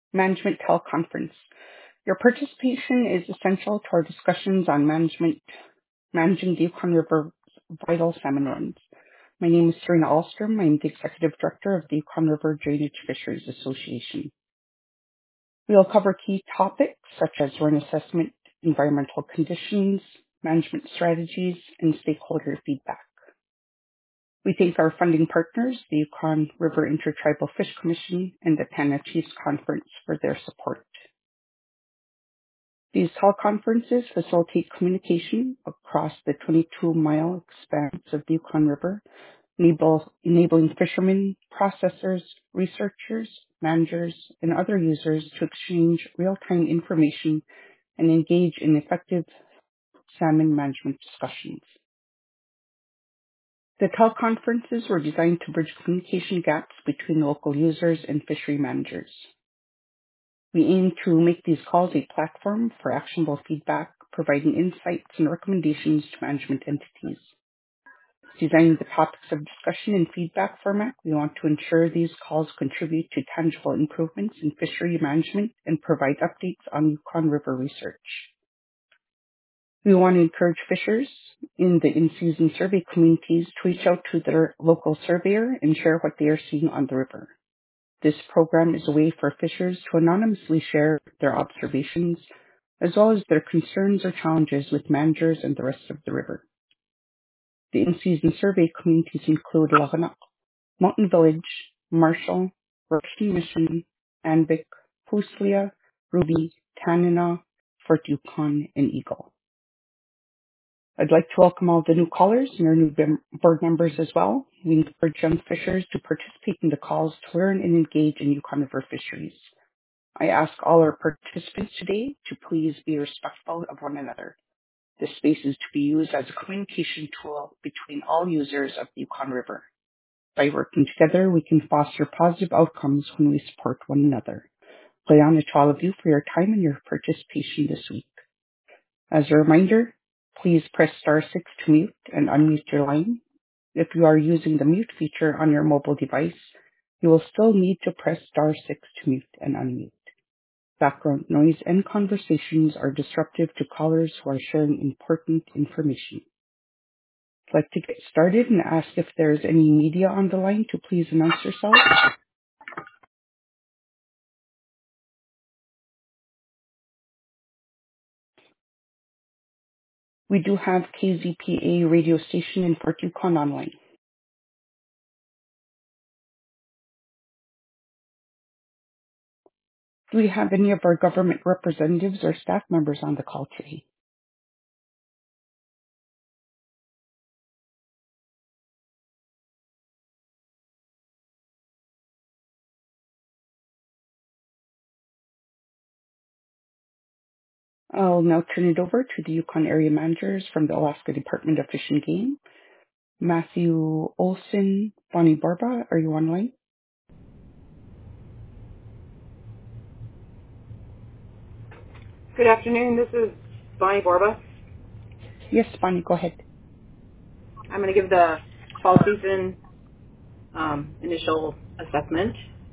Management Teleconference. Your participation is essential to our discussions on managing the Yukon River vital salmon runs. My name is Serena Alstrom. I'm the Executive Director of the Yukon River Drainage Fisheries Association. We will cover key topics such as run assessment, environmental conditions, management strategies, and stakeholder feedback. We thank our funding partners, the Yukon River Intertribal Fish Commission and the Tanna Chiefs Conference, for their support. These teleconferences facilitate communication across the 22-mile expanse of the Yukon River, enabling fishermen, processors, researchers, managers, and other users to exchange real-time information and engage in effective salmon management discussions. The teleconferences were designed to bridge communication gaps between local users and fishery managers. We aim to make these calls a platform for actionable feedback, providing insights and recommendations to management entities. Designing the topics of discussion in feedback format, we want to ensure these calls contribute to tangible improvements in fishery management and provide updates on Yukon River research. We want to encourage fishers in the in-season survey communities to reach out to their local surveyor and share what they are seeing on the river. This program is a way for fishers to anonymously share their observations, as well as their concerns or challenges with managers and the rest of the river. The in-season survey communities include Laganak, Mountain Village, Marshall, Rushden Mission, Anvik, Puslia, Ruby, Tanana, Fort Yukon, and Eagle. I'd like to welcome all the new callers and our new board members as well. We encourage young fishers to participate in the calls to learn and engage in Yukon River fisheries. I ask all our participants today to please be respectful of one another. This space is to be used as a communication tool between all users of the Yukon River. By working together, we can foster positive outcomes when we support one another. Playana to all of you for your time and your participation this week. As a reminder, please press *6 to mute and unmute your line. If you are using the mute feature on your mobile device, you will still need to press *6 to mute and unmute. Background noise and conversations are disruptive to callers who are sharing important information. I'd like to get started and ask if there's any media on the line to please announce yourself. We do have KZPA radio station in Fort Yukon online. Do we have any of our government representatives or staff members on the call today? I'll now turn it over to the Yukon area managers from the Alaska Department of Fish and Game. Matthew Olson, Bonnie Barba, are you online? Good afternoon. This is Bonnie Borba. Yes, Bonnie, go ahead. I'm going to give the fall season initial assessment.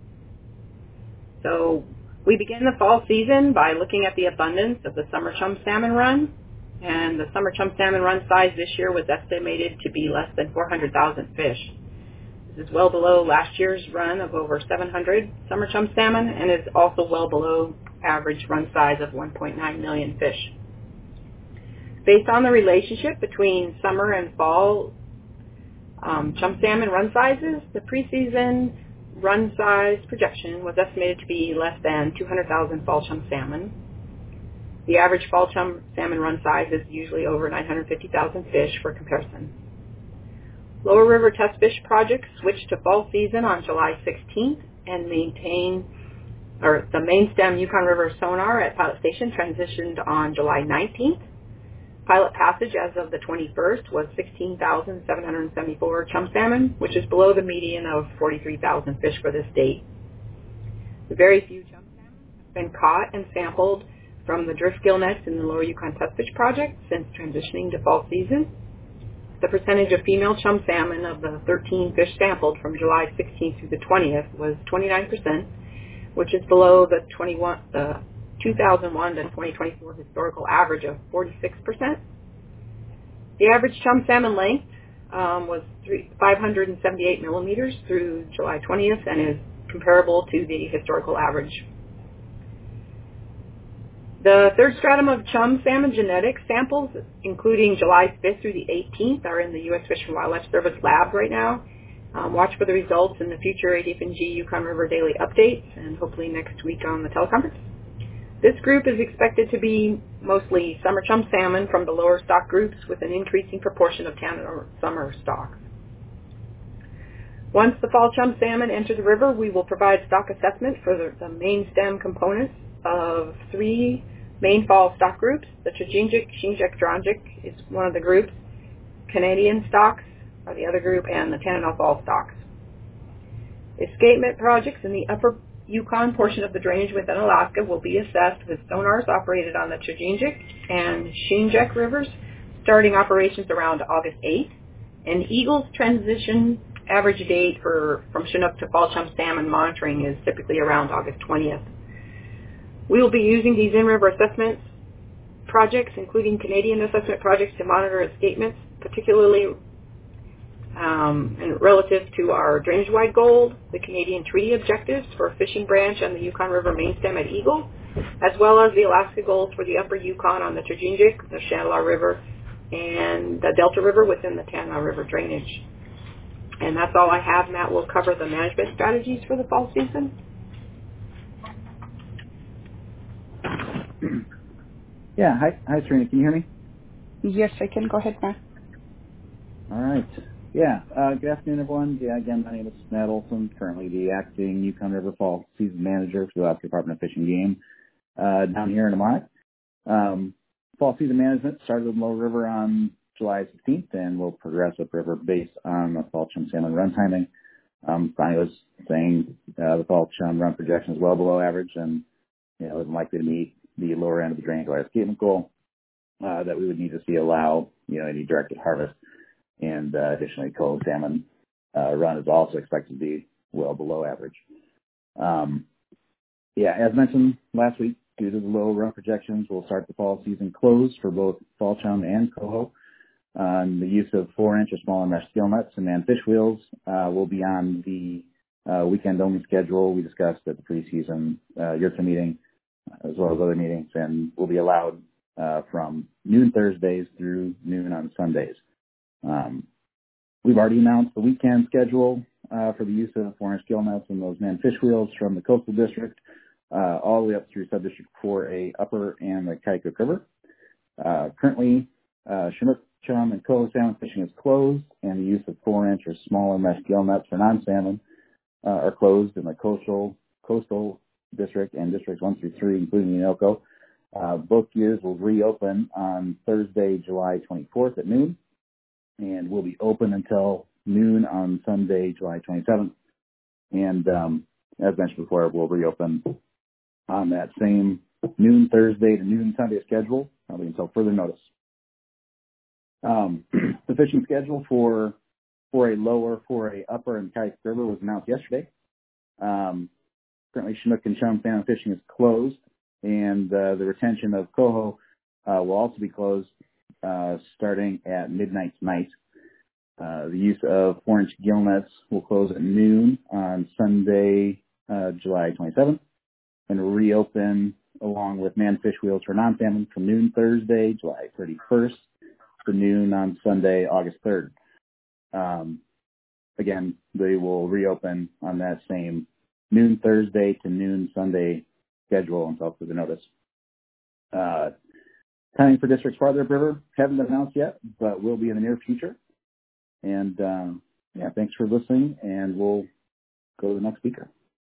So we begin the fall season by looking at the abundance of the summer chum salmon run. And the summer chum salmon run size this year was estimated to be less than 400,000 fish. This is well below last year's run of over 700 summer chum salmon, and is also well below average run size of 1.9 million fish. Based on the relationship between summer and fall chum salmon run sizes, the preseason run size projection was estimated to be less than 200,000 fall chum salmon. The average fall chum salmon run size is usually over 950,000 fish for comparison. Lower River Test Fish Project switched to fall season on July 16th, and the main stem Yukon River sonar at Pilot Station transitioned on July 19th. Pilot passage as of the 21st was 16,774 chum salmon, which is below the median of 43,000 fish for this date. The very few chum salmon have been caught and sampled from the drift gill nets in the Lower Yukon Test Fish Project since transitioning to fall season. The percentage of female chum salmon of the 13 fish sampled from July 16th through the 20th was 29%, which is below the 2001 to 2024 historical average of 46%. The average chum salmon length was 578 millimeters through July 20th and is comparable to the historical average. The third stratum of chum salmon genetic samples, including July 5th through the 18th, are in the U.S. Fish and Wildlife Service lab right now. Watch for the results in the future ADF&G Yukon River daily updates and hopefully next week on the teleconference. This group is expected to be mostly summer chum salmon from the lower stock groups with an increasing proportion of tan or summer stocks. Once the fall chum salmon enter the river, we will provide stock assessment for the main stem components of 3 main fall stock groups. The Tragingic, Shingic, Drongic is one of the groups. Canadian stocks are the other group, and the Tanana fall stocks. Escapement projects in the upper Yukon portion of the drainage within Alaska will be assessed with sonars operated on the Tragingic and Shingic rivers, starting operations around August 8th. And Eagle's transition average date from Chinook to fall chum salmon monitoring is typically around August 20th. We will be using these in-river assessment projects, including Canadian assessment projects, to monitor escapements, particularly and relative to our drainage-wide goal, the Canadian treaty objectives for fishing branch on the Yukon River main stem at Eagle, as well as the Alaska goals for the upper Yukon on the Tragingic, the Chandeleur River, and the Delta River within the Tanana River drainage. And that's all I have. Matt will cover the management strategies for the fall season. Yeah, hi Serena, can you hear me? Yes, I can. Go ahead, Matt. All right. Yeah, good afternoon, everyone. Yeah, again, my name is Matt Olson, currently the acting Yukon River Fall Season Manager for the Alaska Department of Fish and Game down here in Ammonite. Fall season management started in Lower River on July 16th and will progress upriver based on the fall chum salmon run timing. Bonnie was saying the fall chum run projection is well below average and isn't likely to meet the lower end of the drainage wide escapement goal that we would need to see allow any directed harvest. And additionally, coho salmon run is also expected to be well below average. As mentioned last week, due to the low run projections, we'll start the fall season closed for both fall chum and coho. The use of 4-inch or smaller mesh gill nets and manned fish wheels will be on the weekend-only schedule we discussed at the preseason YRCA meeting, as well as other meetings, and will be allowed from noon Thursdays through noon on Sundays. We've already announced the weekend schedule for the use of 4-inch gill nets and those manned fish wheels from the coastal district all the way up through subdistrict 4A upper and the Kaikouk River. Currently, Chinook, chum, and coho salmon fishing is closed, and the use of 4-inch or smaller mesh gill nets for non-salmon are closed in the coastal district and districts 1 through 3, including Inoko. Both gears will reopen on Thursday, July 24th at noon, and will be open until noon on Sunday, July 27th. And as mentioned before, we'll reopen on that same noon Thursday to noon Sunday schedule, probably until further notice. The fishing schedule for 4A lower, 4A upper, and Kaikouk River was announced yesterday. Currently, Chinook and chum salmon fishing is closed, and the retention of coho will also be closed starting at midnight tonight. The use of 4-inch gill nets will close at noon on Sunday, July 27th, and reopen along with manned fish wheels for non-salmon from noon Thursday, July 31st, to noon on Sunday, August 3rd. Again, they will reopen on that same noon Thursday to noon Sunday schedule until further notice. Timing for districts farther upriver haven't been announced yet, but will be in the near future. And thanks for listening, and we'll go to the next speaker.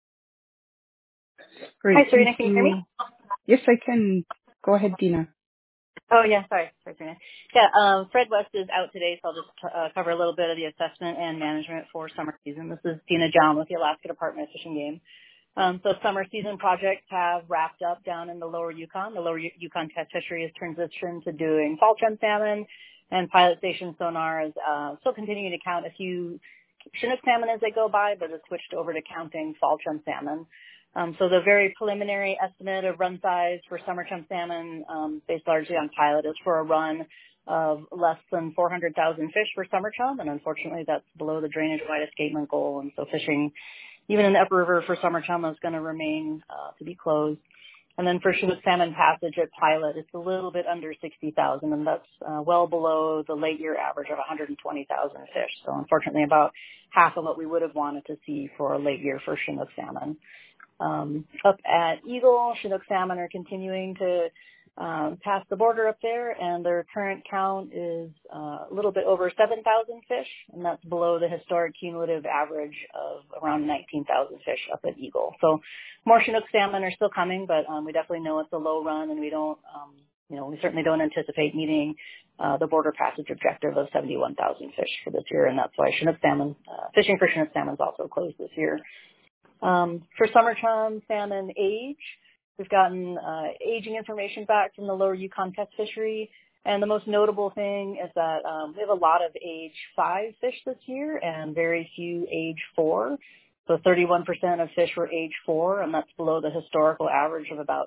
Great. Hi, Serena, can you hear me? Yes, I can. Go ahead, Dina. Oh, yeah, sorry, Serena. Yeah, Fred West is out today, so I'll just cover a little bit of the assessment and management for summer season. This is Dina John with the Alaska Department of Fish and Game. So summer season projects have wrapped up down in the lower Yukon. The lower Yukon test fishery has transitioned to doing fall chum salmon, and pilot station sonar is still continuing to count a few Chinook salmon as they go by, but has switched over to counting fall chum salmon. So the very preliminary estimate of run size for summer chum salmon, based largely on pilot, is for a run of less than 400,000 fish for summer chum, and unfortunately that's below the drainage-wide escapement goal, and so fishing even in the upriver for summer chum is going to remain to be closed. And then for Chinook salmon passage at pilot, it's a little bit under 60,000, and that's well below the late year average of 120,000 fish. So unfortunately about half of what we would have wanted to see for a late year for Chinook salmon. Up at Eagle, Chinook salmon are continuing to pass the border up there, and their current count is a little bit over 7,000 fish, and that's below the historic cumulative average of around 19,000 fish up at Eagle. So more Chinook salmon are still coming, but we definitely know it's a low run, and we don't, we certainly don't anticipate meeting the border passage objective of 71,000 fish for this year, and that's why Chinook salmon, fishing for Chinook salmon is also closed this year. For summer chum salmon age, we've gotten aging information back from the Lower Yukon Test Fishery, and the most notable thing is that we have a lot of age 5 fish this year and very few age 4. So 31% of fish were age 4, and that's below the historical average of about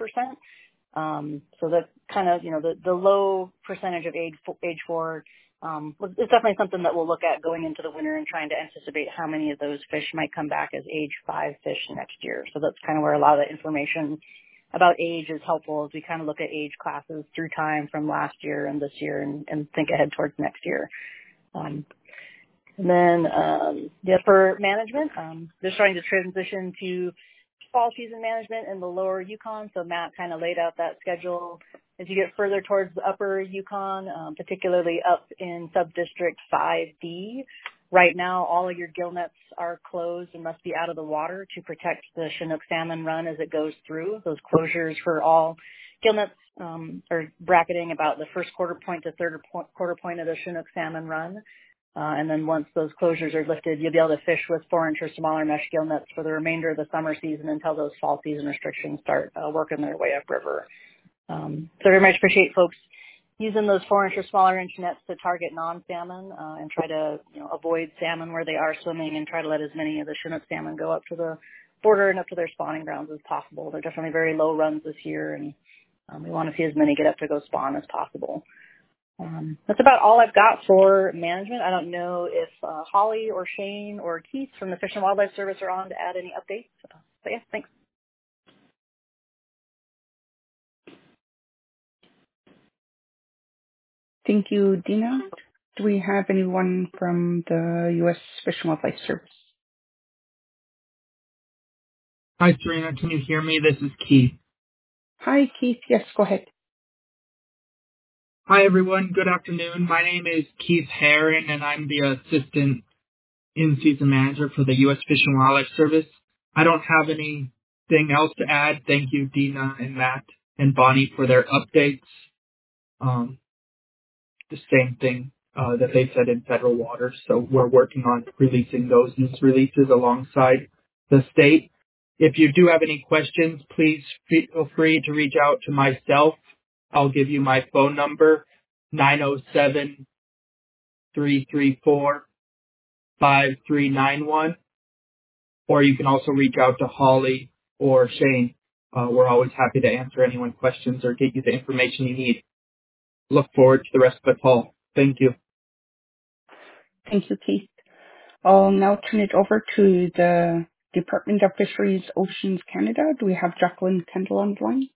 50%. So that kind of, the low percentage of age 4 it's definitely something that we'll look at going into the winter and trying to anticipate how many of those fish might come back as age 5 fish next year. So that's kind of where a lot of the information about age is helpful, as we kind of look at age classes through time from last year and this year and think ahead towards next year. And then, for management, they're starting to transition to fall season management in the Lower Yukon. So Matt kind of laid out that schedule. As you get further towards the Upper Yukon, particularly up in Subdistrict 5B, right now all of your gill nets are closed and must be out of the water to protect the Chinook salmon run as it goes through. Those closures for all gill nets are bracketing about the first quarter point to third quarter point of the Chinook salmon run. And then once those closures are lifted, you'll be able to fish with 4-inch or smaller mesh gill nets for the remainder of the summer season until those fall season restrictions start working their way upriver. So very much appreciate folks using those 4-inch or smaller inch nets to target non-salmon and try to avoid salmon where they are swimming and try to let as many of the Chinook salmon go up to the border and up to their spawning grounds as possible. They're definitely very low runs this year, and we want to see as many get up to go spawn as possible. That's about all I've got for management. I don't know if Holly or Shane or Keith from the Fish and Wildlife Service are on to add any updates. But yeah, thanks. Thank you, Dina. Do we have anyone from the U.S. Fish and Wildlife Service? Hi, Serena. Can you hear me? This is Keith. Hi, Keith. Yes, go ahead. Hi, everyone. Good afternoon. My name is Keith Herron, and I'm the Assistant In-Season Manager for the U.S. Fish and Wildlife Service. I don't have anything else to add. Thank you, Dina and Matt and Bonnie, for their updates. The same thing that they said in federal waters. So we're working on releasing those news releases alongside the state. If you do have any questions, please feel free to reach out to myself. I'll give you my phone number, 907-334-5391. Or you can also reach out to Holly or Shane. We're always happy to answer anyone's questions or get you the information you need. Look forward to the rest of the call. Thank you. Thank you, Keith. I'll now turn it over to the Department of Fisheries Oceans Canada. Do we have Jacqueline Kendall on the line?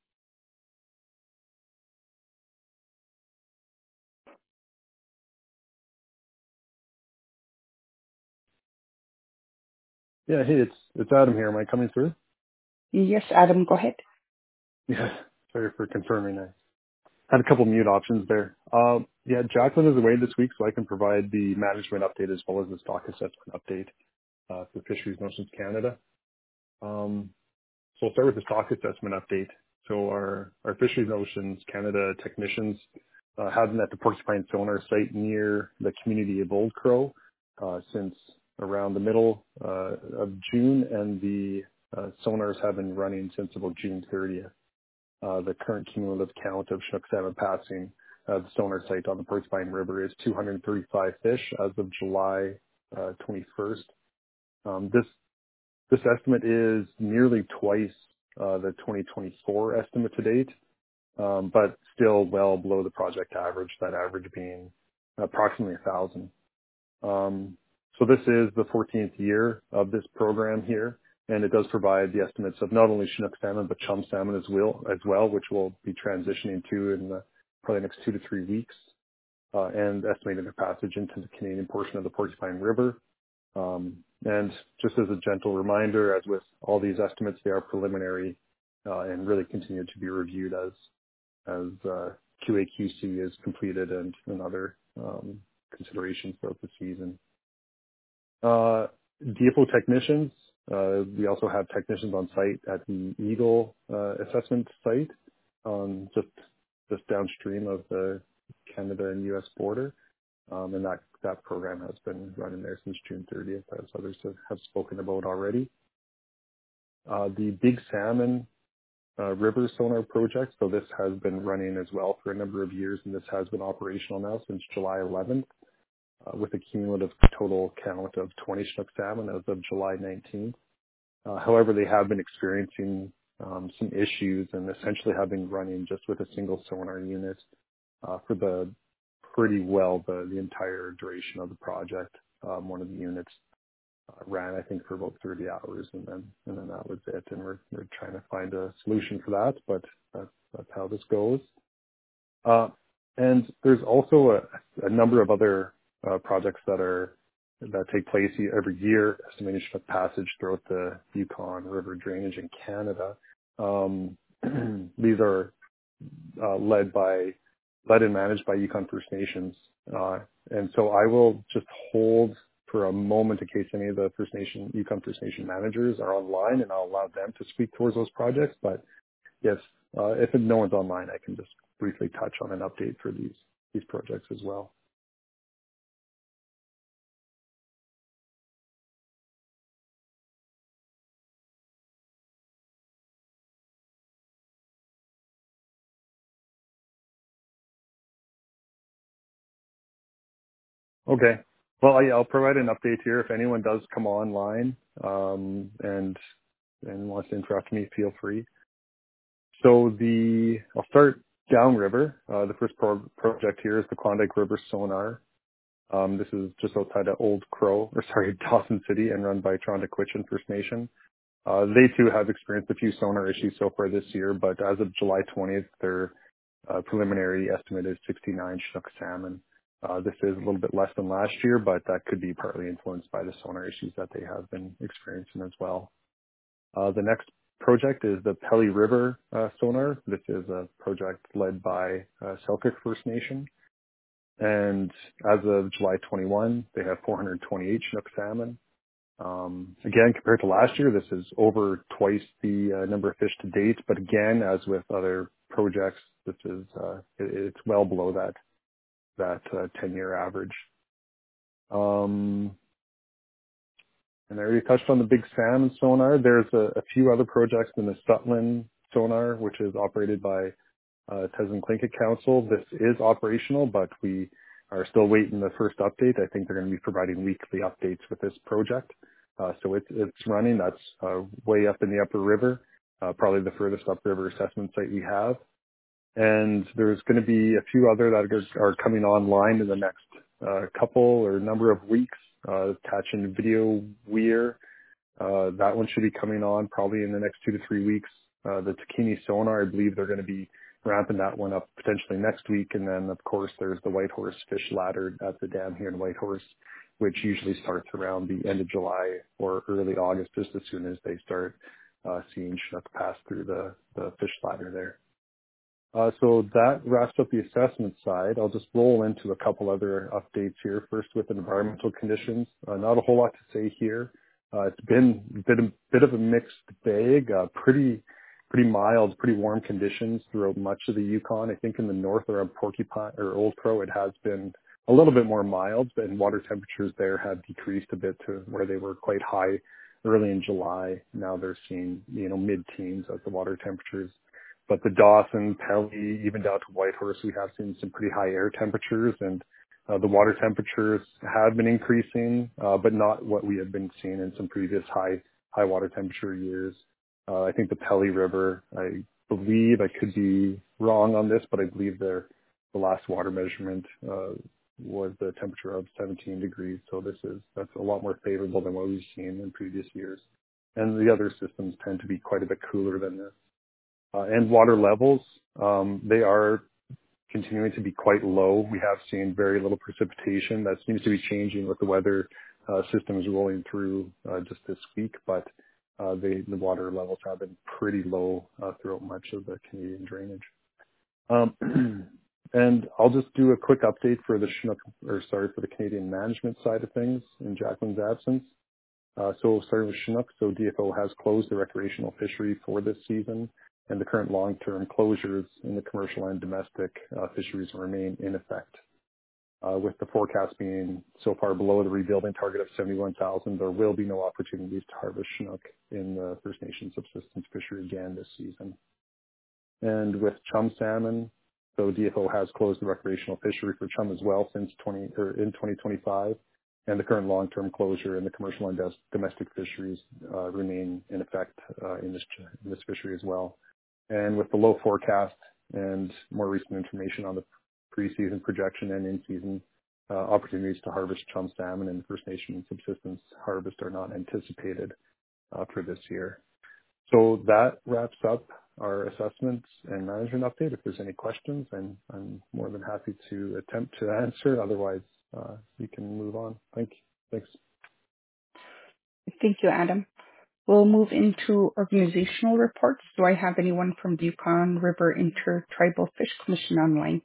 Yeah, hey, it's Adam here. Am I coming through? Yes, Adam, go ahead. Yeah, sorry for confirming. I had a couple mute options there. Yeah, Jacqueline is away this week, so I can provide the management update as well as the stock assessment update for Fisheries and Oceans Canada. So we'll start with the stock assessment update. So our Fisheries and Oceans Canada technicians have been at the Porcupine sonar site near the community of Old Crow since around the middle of June, and the sonars have been running since about June 30th. The current cumulative count of Chinook salmon passing the sonar site on the Porcupine River is 235 fish as of July 21st. This estimate is nearly twice the 2024 estimate to date, but still well below the project average, that average being approximately 1,000. So this is the 14th year of this program here, and it does provide the estimates of not only Chinook salmon, but chum salmon as well, which we'll be transitioning to in probably the next 2 to 3 weeks, and estimating their passage into the Canadian portion of the Porcupine River. And just as a gentle reminder, as with all these estimates, they are preliminary and really continue to be reviewed as QA/QC is completed and other considerations throughout the season. DFO technicians, we also have technicians on site at the Eagle assessment site, just downstream of the Canada and U.S. border. And that program has been running there since June 30th, as others have spoken about already. The Big Salmon River Sonar project, so this has been running as well for a number of years, and this has been operational now since July 11th, with a cumulative total count of 20 Chinook salmon as of July 19th. However, they have been experiencing some issues and essentially have been running just with a single sonar unit for pretty well the entire duration of the project. One of the units ran, I think, for about 30 hours, and then that was it. And we're trying to find a solution for that, but that's how this goes. And there's also a number of other projects that take place every year, estimation of passage throughout the Yukon River drainage in Canada. These are led and managed by Yukon First Nations. And so I will just hold for a moment in case any of the Yukon First Nation managers are online, and I'll allow them to speak towards those projects. But yes, if no one's online, I can just briefly touch on an update for these projects as well. Okay. Well, I'll provide an update here. If anyone does come online and wants to interrupt me, feel free. So I'll start downriver. The first project here is the Klondike River Sonar. This is just outside of Dawson City, and run by Trondakwichen First Nation. They too have experienced a few sonar issues so far this year, but as of July 20th, their preliminary estimate is 69 Chinook salmon. This is a little bit less than last year, but that could be partly influenced by the sonar issues that they have been experiencing as well. The next project is the Pelly River Sonar. This is a project led by Selkirk First Nation. And as of July 21, they have 428 Chinook salmon. Again, compared to last year, this is over twice the number of fish to date. But again, as with other projects, this is it's well below that 10-year average. And I already touched on the Big Salmon Sonar. There's a few other projects in the Sutland Sonar, which is operated by Teslin Tlingit Council. This is operational, but we are still waiting the first update. I think they're going to be providing weekly updates with this project. So it's running. That's way up in the upper river, probably the furthest upriver assessment site we have. And there's going to be a few other that are coming online in the next couple or number of weeks. Attaching video weir. That one should be coming on probably in the next 2 to 3 weeks. The Takini Sonar, I believe they're going to be ramping that one up potentially next week. And then, of course, there's the Whitehorse Fish Ladder at the dam here in Whitehorse, which usually starts around the end of July or early August, just as soon as they start seeing Chinook pass through the fish ladder there. So that wraps up the assessment side. I'll just roll into a couple other updates here. First, with environmental conditions. Not a whole lot to say here. It's been a bit of a mixed bag. Pretty mild, pretty warm conditions throughout much of the Yukon. I think in the north around Porcupine or Old Crow, it has been a little bit more mild, and water temperatures there have decreased a bit to where they were quite high early in July. Now they're seeing mid-teens as the water temperatures. But the Dawson, Pelly, even down to Whitehorse, we have seen some pretty high air temperatures, and The water temperatures have been increasing, but not what we have been seeing in some previous high water temperature years. I think the Pelly River, I believe, I could be wrong on this, but I believe the last water measurement was the temperature of 17 degrees. So that's a lot more favorable than what we've seen in previous years. And the other systems tend to be quite a bit cooler than this. And water levels, they are continuing to be quite low. We have seen very little precipitation. That seems to be changing with the weather systems rolling through just this week, but the water levels have been pretty low throughout much of the Canadian drainage. And I'll just do a quick update for the for the Canadian management side of things in Jacqueline's absence. So starting with Chinook, so DFO has closed the recreational fishery for this season, and the current long-term closures in the commercial and domestic fisheries remain in effect. With the forecast being so far below the rebuilding target of 71,000, there will be no opportunities to harvest Chinook in the First Nations subsistence fishery again this season. And with chum salmon, so DFO has closed the recreational fishery for chum as well in 2025, and the current long-term closure in the commercial and domestic fisheries remain in effect in this fishery as well. And with the low forecast and more recent information on the pre-season projection and in-season opportunities to harvest chum salmon and First Nation subsistence harvest are not anticipated for this year. So that wraps up our assessments and management update. If there's any questions, I'm more than happy to attempt to answer. Otherwise, you can move on. Thanks. Thank you, Adam. We'll move into organizational reports. Do I have anyone from the Yukon River Intertribal Fish Commission online?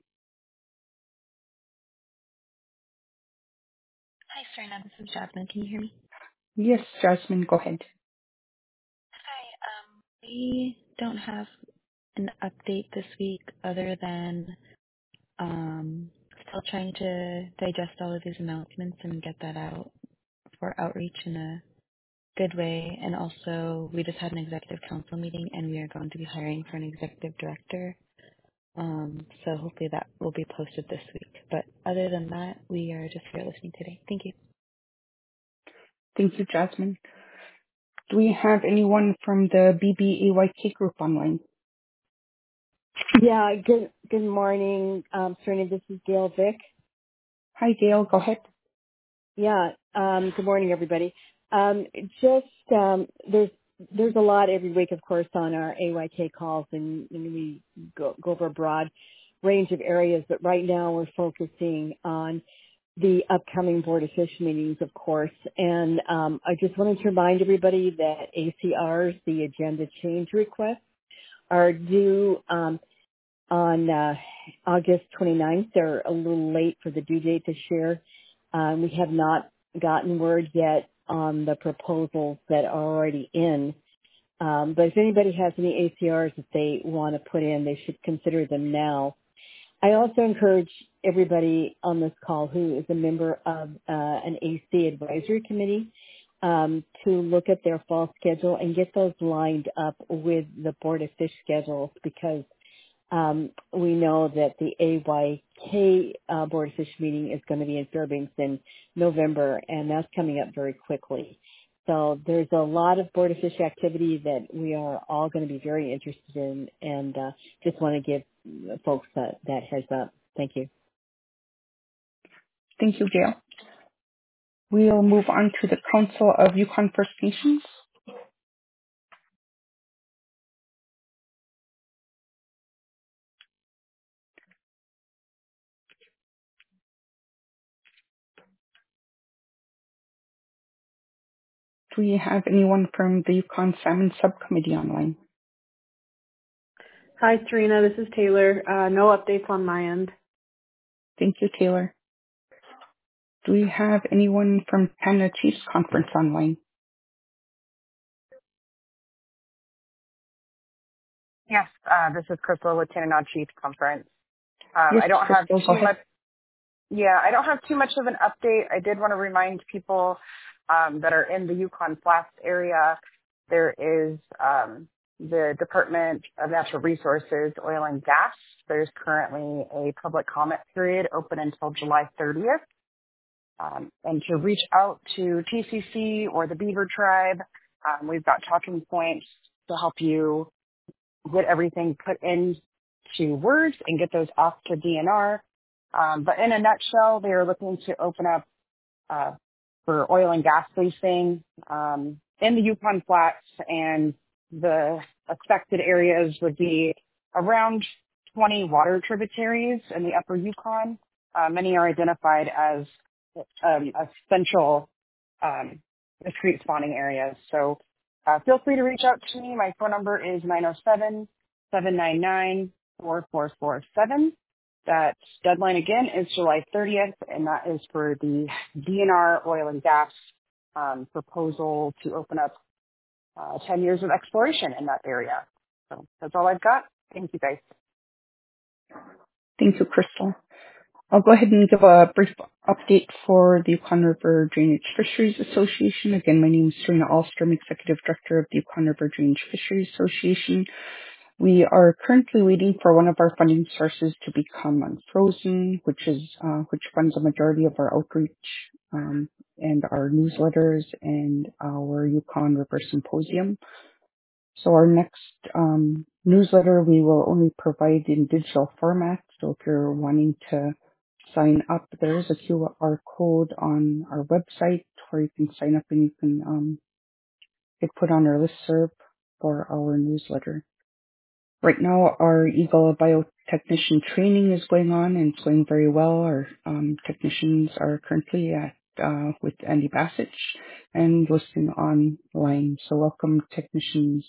Hi, Serena. This is Jasmine. Can you hear me? Yes, Jasmine, go ahead. Hi. We don't have an update this week other than still trying to digest all of these announcements and get that out for outreach in a good way. And also, we just had an executive council meeting, and we are going to be hiring for an executive director. So hopefully that will be posted this week. But other than that, we are just here listening today. Thank you. Thank you, Jasmine. Do we have anyone from the BBAYK group online? Yeah, good morning, Serena. This is Gail Vick. Hi, Gail. Go ahead. Yeah, good morning, everybody. There's a lot every week, of course, on our AYK calls, and we go over a broad range of areas. But right now, we're focusing on the upcoming Board of Fish meetings, of course. And I just wanted to remind everybody that ACRs, the agenda change requests, are due on August 29th. They're a little late for the due date this year. We have not gotten word yet on the proposals that are already in. But if anybody has any ACRs that they want to put in, they should consider them now. I also encourage everybody on this call who is a member of an AC advisory committee to look at their fall schedule and get those lined up with the Board of Fish schedules, because we know that the AYK Board of Fish meeting is going to be in Fairbanks in November, and that's coming up very quickly. So there's a lot of Board of Fish activity that we are all going to be very interested in, and just want to give folks that heads up. Thank you. Thank you, Gail. We'll move on to the Council of Yukon First Nations. Do we have anyone from the Yukon Salmon Subcommittee online? Hi, Serena. This is Taylor. No updates on my end. Thank you, Taylor. Do we have anyone from Canada Chiefs Conference online? Yes, this is Crystal with Canada Chiefs Conference. Yes, I don't have Crystal, too much. Yeah, I don't have too much of an update. I did want to remind people that are in the Yukon Flats area, there is the Department of Natural Resources, Oil and Gas. There's currently a public comment period open until July 30th. And to reach out to TCC or the Beaver Tribe, we've got talking points to help you get everything put into words and get those off to DNR. But in a nutshell, they are looking to open up for oil and gas leasing in the Yukon Flats, and the affected areas would be around 20 water tributaries in the upper Yukon. Many are identified as essential discrete spawning areas. So feel free to reach out to me. My phone number is 907-799-4447. That deadline again is July 30th, and that is for the DNR oil and gas proposal to open up 10 years of exploration in that area. So that's all I've got. Thank you, guys. Thank you, Crystal. I'll go ahead and give a brief update for the Yukon River Drainage Fisheries Association. Again, my name is Serena Alstrom, Executive Director of the Yukon River Drainage Fisheries Association. We are currently waiting for one of our funding sources to become unfrozen, which funds a majority of our outreach and our newsletters and our Yukon River Symposium. So our next newsletter we will only provide in digital format. So if you're wanting to sign up, there is a QR code on our website where you can sign up and you can get put on our listserv for our newsletter. Right now, our Eagle biotechnician training is going on and it's going very well. Our technicians are currently with Andy Bassich and listening online. So welcome, technicians.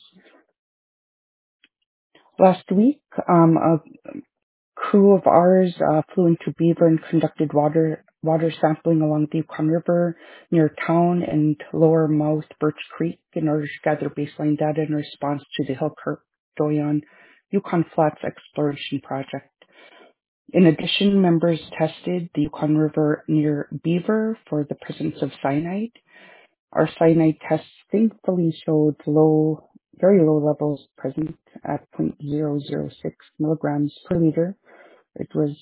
Last week, a crew of ours flew into Beaver and conducted water sampling along the Yukon River near town and lower mouth Birch Creek in order to gather baseline data in response to the Hillkirk-Doyon Yukon Flats exploration project. In addition, members tested the Yukon River near Beaver for the presence of cyanide. Our cyanide tests thankfully showed very low levels present at 0.006 milligrams per liter. It was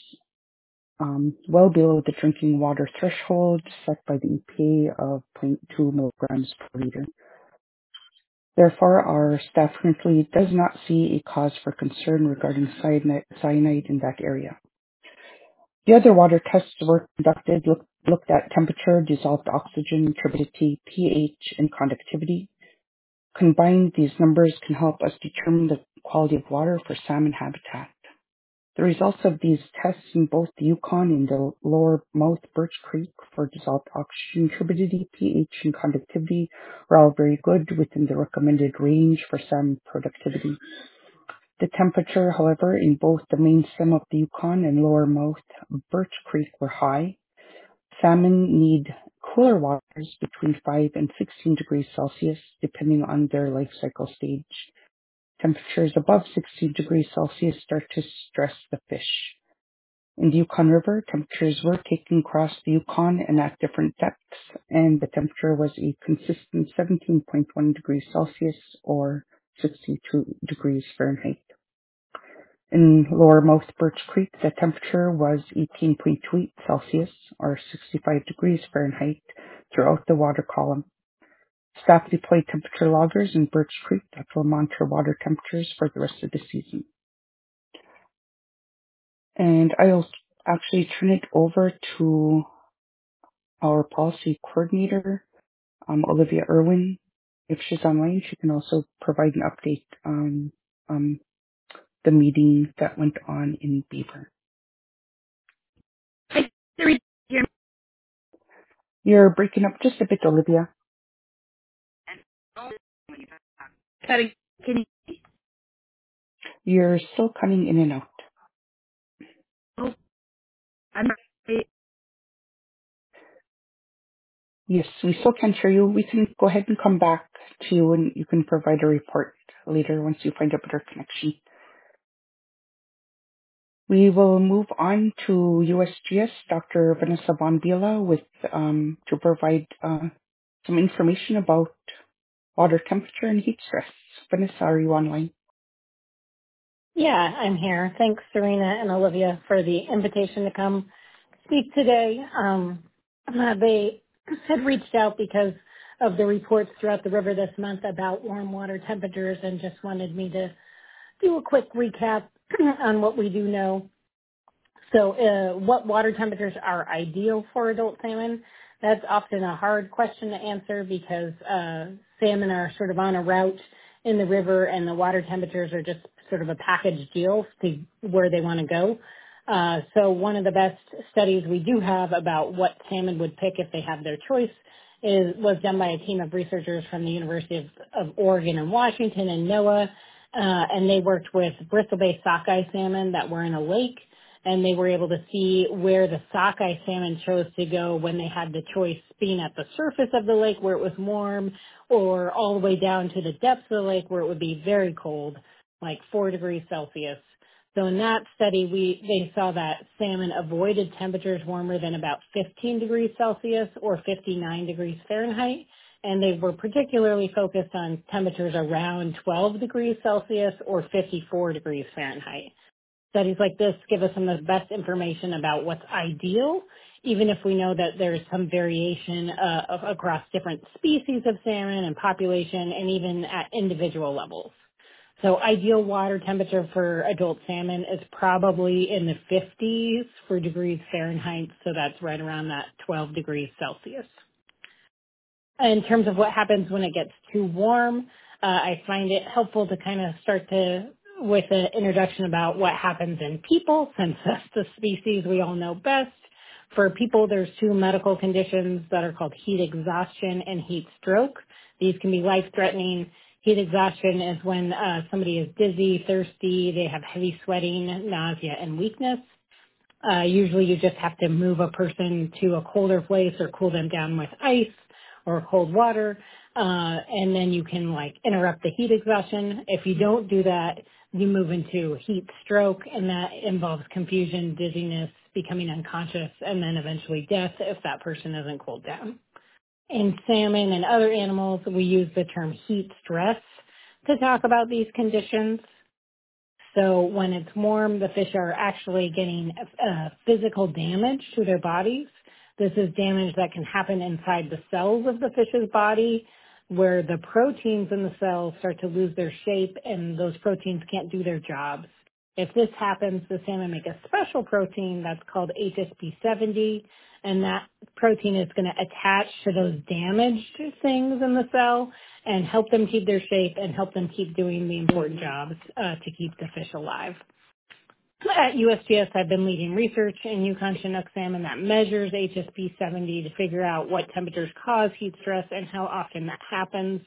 well below the drinking water threshold set by the EPA of 0.2 milligrams per liter. Therefore, our staff currently does not see a cause for concern regarding cyanide in that area. The other water tests were conducted, looked at temperature, dissolved oxygen, turbidity, pH, and conductivity. Combined, these numbers can help us determine the quality of water for salmon habitat. The results of these tests in both the Yukon and the lower mouth Birch Creek for dissolved oxygen, turbidity, pH, and conductivity are all very good within the recommended range for salmon productivity. The temperature, however, in both the main stem of the Yukon and lower mouth Birch Creek were high. Salmon need cooler waters between 5 and 16 degrees Celsius, depending on their life cycle stage. Temperatures above 16 degrees Celsius start to stress the fish. In the Yukon River, temperatures were taken across the Yukon and at different depths, and the temperature was a consistent 17.1 degrees Celsius or 62 degrees Fahrenheit. In lower mouth Birch Creek, the temperature was 18.28 Celsius or 65 degrees Fahrenheit throughout the water column. Staff deployed temperature loggers in Birch Creek that will monitor water temperatures for the rest of the season. And I'll actually turn it over to our policy coordinator, Olivia Irwin. If she's online, she can also provide an update on the meeting that went on in Beaver. You're breaking up just a bit, Olivia. You're still coming in and out. Yes, we still can't hear you. We can go ahead and come back to you and you can provide a report later once you find a better connection. We will move on to USGS, Dr. Vanessa Bonvilla, to provide some information about water temperature and heat stress. Vanessa, are you online? Yeah, I'm here. Thanks, Serena and Olivia, for the invitation to come speak today. They had reached out because of the reports throughout the river this month about warm water temperatures and just wanted me to do a quick recap on what we do know. So what water temperatures are ideal for adult salmon? That's often a hard question to answer because salmon are sort of on a route in the river and the water temperatures are just sort of a package deal to where they want to go. So one of the best studies we do have about what salmon would pick if they have their choice was done by a team of researchers from the University of Oregon and Washington and NOAA, and they worked with Bristol-based sockeye salmon that were in a lake, and they were able to see where the sockeye salmon chose to go when they had the choice being at the surface of the lake where it was warm or all the way down to the depths of the lake where it would be very cold, like 4 degrees Celsius. So in that study, they saw that salmon avoided temperatures warmer than about 15 degrees Celsius or 59 degrees Fahrenheit, and they were particularly focused on temperatures around 12 degrees Celsius or 54 degrees Fahrenheit. Studies like this give us some of the best information about what's ideal, even if we know that there's some variation across different species of salmon and population and even at individual levels. So ideal water temperature for adult salmon is probably in the 50s for degrees Fahrenheit, so that's right around that 12 degrees Celsius. In terms of what happens when it gets too warm, I find it helpful to kind of start with an introduction about what happens in people, since that's the species we all know best. For people, there's 2 medical conditions that are called heat exhaustion and heat stroke. These can be life-threatening. Heat exhaustion is when somebody is dizzy, thirsty, they have heavy sweating, nausea, and weakness. Usually you just have to move a person to a colder place or cool them down with ice or cold water, and then you can interrupt the heat exhaustion. If you don't do that, you move into heat stroke, and that involves confusion, dizziness, becoming unconscious, and then eventually death if that person isn't cooled down. In salmon and other animals, we use the term heat stress to talk about these conditions. So when it's warm, the fish are actually getting physical damage to their bodies. This is damage that can happen inside the cells of the fish's body, where the proteins in the cells start to lose their shape and those proteins can't do their jobs. If this happens, the salmon make a special protein that's called HSP70, and that protein is going to attach to those damaged things in the cell and help them keep their shape and help them keep doing the important jobs to keep the fish alive. At USGS, I've been leading research in Yukon Chinook salmon that measures HSP70 to figure out what temperatures cause heat stress and how often that happens.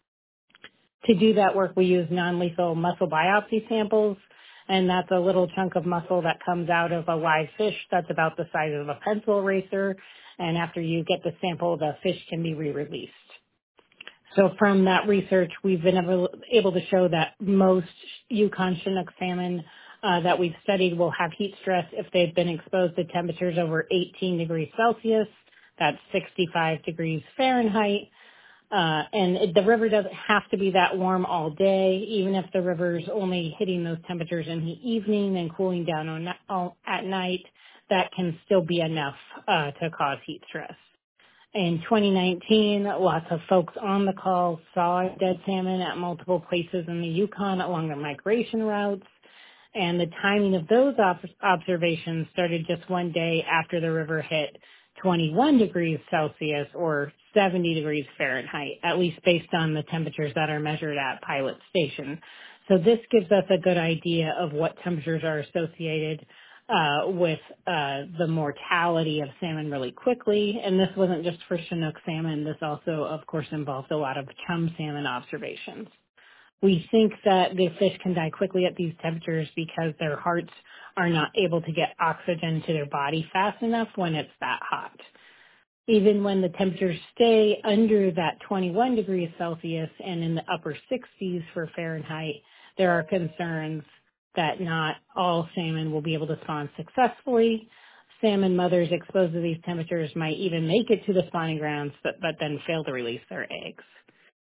To do that work, we use non-lethal muscle biopsy samples, and that's a little chunk of muscle that comes out of a live fish that's about the size of a pencil eraser, and after you get the sample, the fish can be re-released. So from that research, we've been able to show that most Yukon Chinook salmon that we've studied will have heat stress if they've been exposed to temperatures over 18 degrees Celsius. That's 65 degrees Fahrenheit. And the river doesn't have to be that warm all day. Even if the river's only hitting those temperatures in the evening and cooling down at night, that can still be enough to cause heat stress. In 2019, lots of folks on the call saw dead salmon at multiple places in the Yukon along their migration routes. And the timing of those observations started just one day after the river hit 21 degrees Celsius or 70 degrees Fahrenheit, at least based on the temperatures that are measured at Pilot Station. So this gives us a good idea of what temperatures are associated with the mortality of salmon really quickly. And this wasn't just for Chinook salmon. This also, of course, involved a lot of chum salmon observations. We think that the fish can die quickly at these temperatures because their hearts are not able to get oxygen to their body fast enough when it's that hot. Even when the temperatures stay under that 21 degrees Celsius and in the upper 60s for Fahrenheit, there are concerns that not all salmon will be able to spawn successfully. Salmon mothers exposed to these temperatures might even make it to the spawning grounds, but then fail to release their eggs.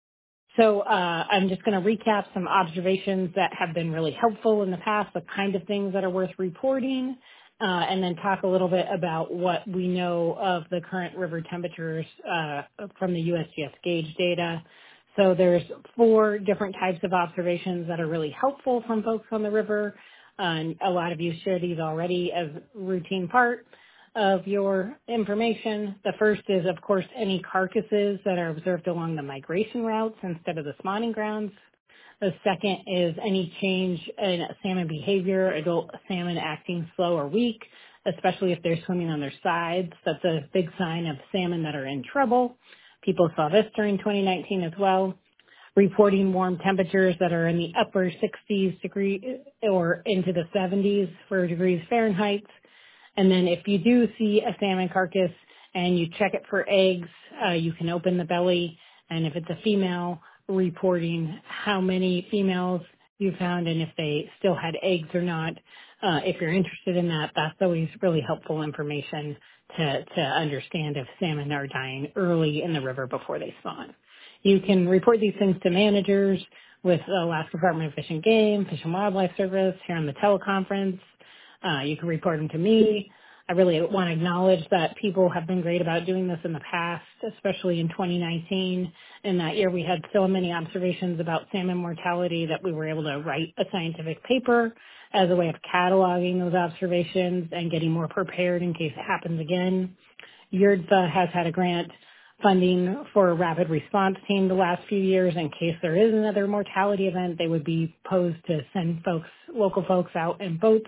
So I'm just going to recap some observations that have been really helpful in the past, the kind of things that are worth reporting, and then talk a little bit about what we know of the current river temperatures from the USGS gauge data. So there's 4 different types of observations that are really helpful from folks on the river. And a lot of you share these already as routine part of your information. The first is, of course, any carcasses that are observed along the migration routes instead of the spawning grounds. The second is any change in salmon behavior, adult salmon acting slow or weak, especially if they're swimming on their sides. That's a big sign of salmon that are in trouble. People saw this during 2019 as well. Reporting warm temperatures that are in the upper 60s degree or into the 70s for degrees Fahrenheit. And then if you do see a salmon carcass and you check it for eggs, you can open the belly. And if it's a female, reporting how many females you found and if they still had eggs or not. If you're interested in that, that's always really helpful information to understand if salmon are dying early in the river before they spawn. You can report these things to managers with the Alaska Department of Fish and Game, Fish and Wildlife Service, here on the teleconference. You can report them to me. I really want to acknowledge that people have been great about doing this in the past, especially in 2019. In that year, we had so many observations about salmon mortality that we were able to write a scientific paper as a way of cataloging those observations and getting more prepared in case it happens again. URDSA has had a grant funding for a rapid response team the last few years in case there is another mortality event. They would be posed to send local folks out in boats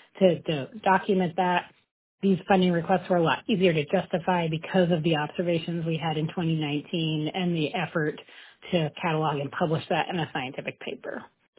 to document that. These funding requests were a lot easier to justify because of the observations we had in 2019 and the effort to catalog and publish that in a scientific paper.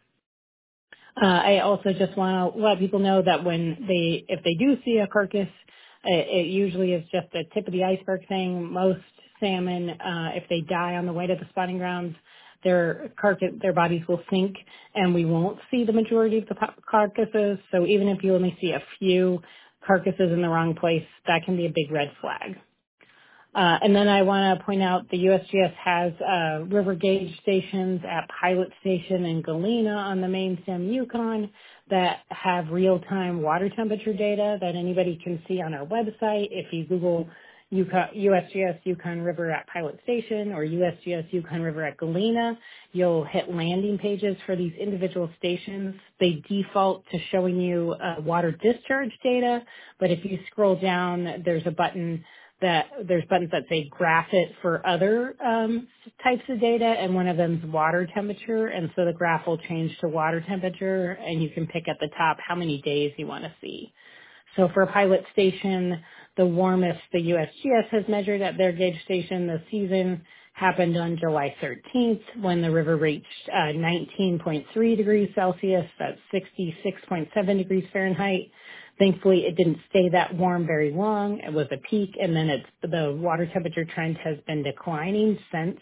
I also just want to let people know that if they do see a carcass, it usually is just a tip of the iceberg thing. Most salmon, if they die on the way to the spawning grounds, their bodies will sink, and we won't see the majority of the carcasses. So even if you only see a few carcasses in the wrong place, that can be a big red flag. And then I want to point out the USGS has river gauge stations at Pilot Station and Galena on the main stem Yukon that have real-time water temperature data that anybody can see on our website. If you Google USGS Yukon River at Pilot Station or USGS Yukon River at Galena, you'll hit landing pages for these individual stations. They default to showing you water discharge data, but if you scroll down, there's buttons that say graph it for other types of data, and one of them is water temperature, and so the graph will change to water temperature, and you can pick at the top how many days you want to see. So for Pilot Station, the warmest the USGS has measured at their gauge station this season happened on July 13th when the river reached 19.3 degrees Celsius, that's 66.7 degrees Fahrenheit. Thankfully, it didn't stay that warm very long. It was a peak, and then the water temperature trend has been declining since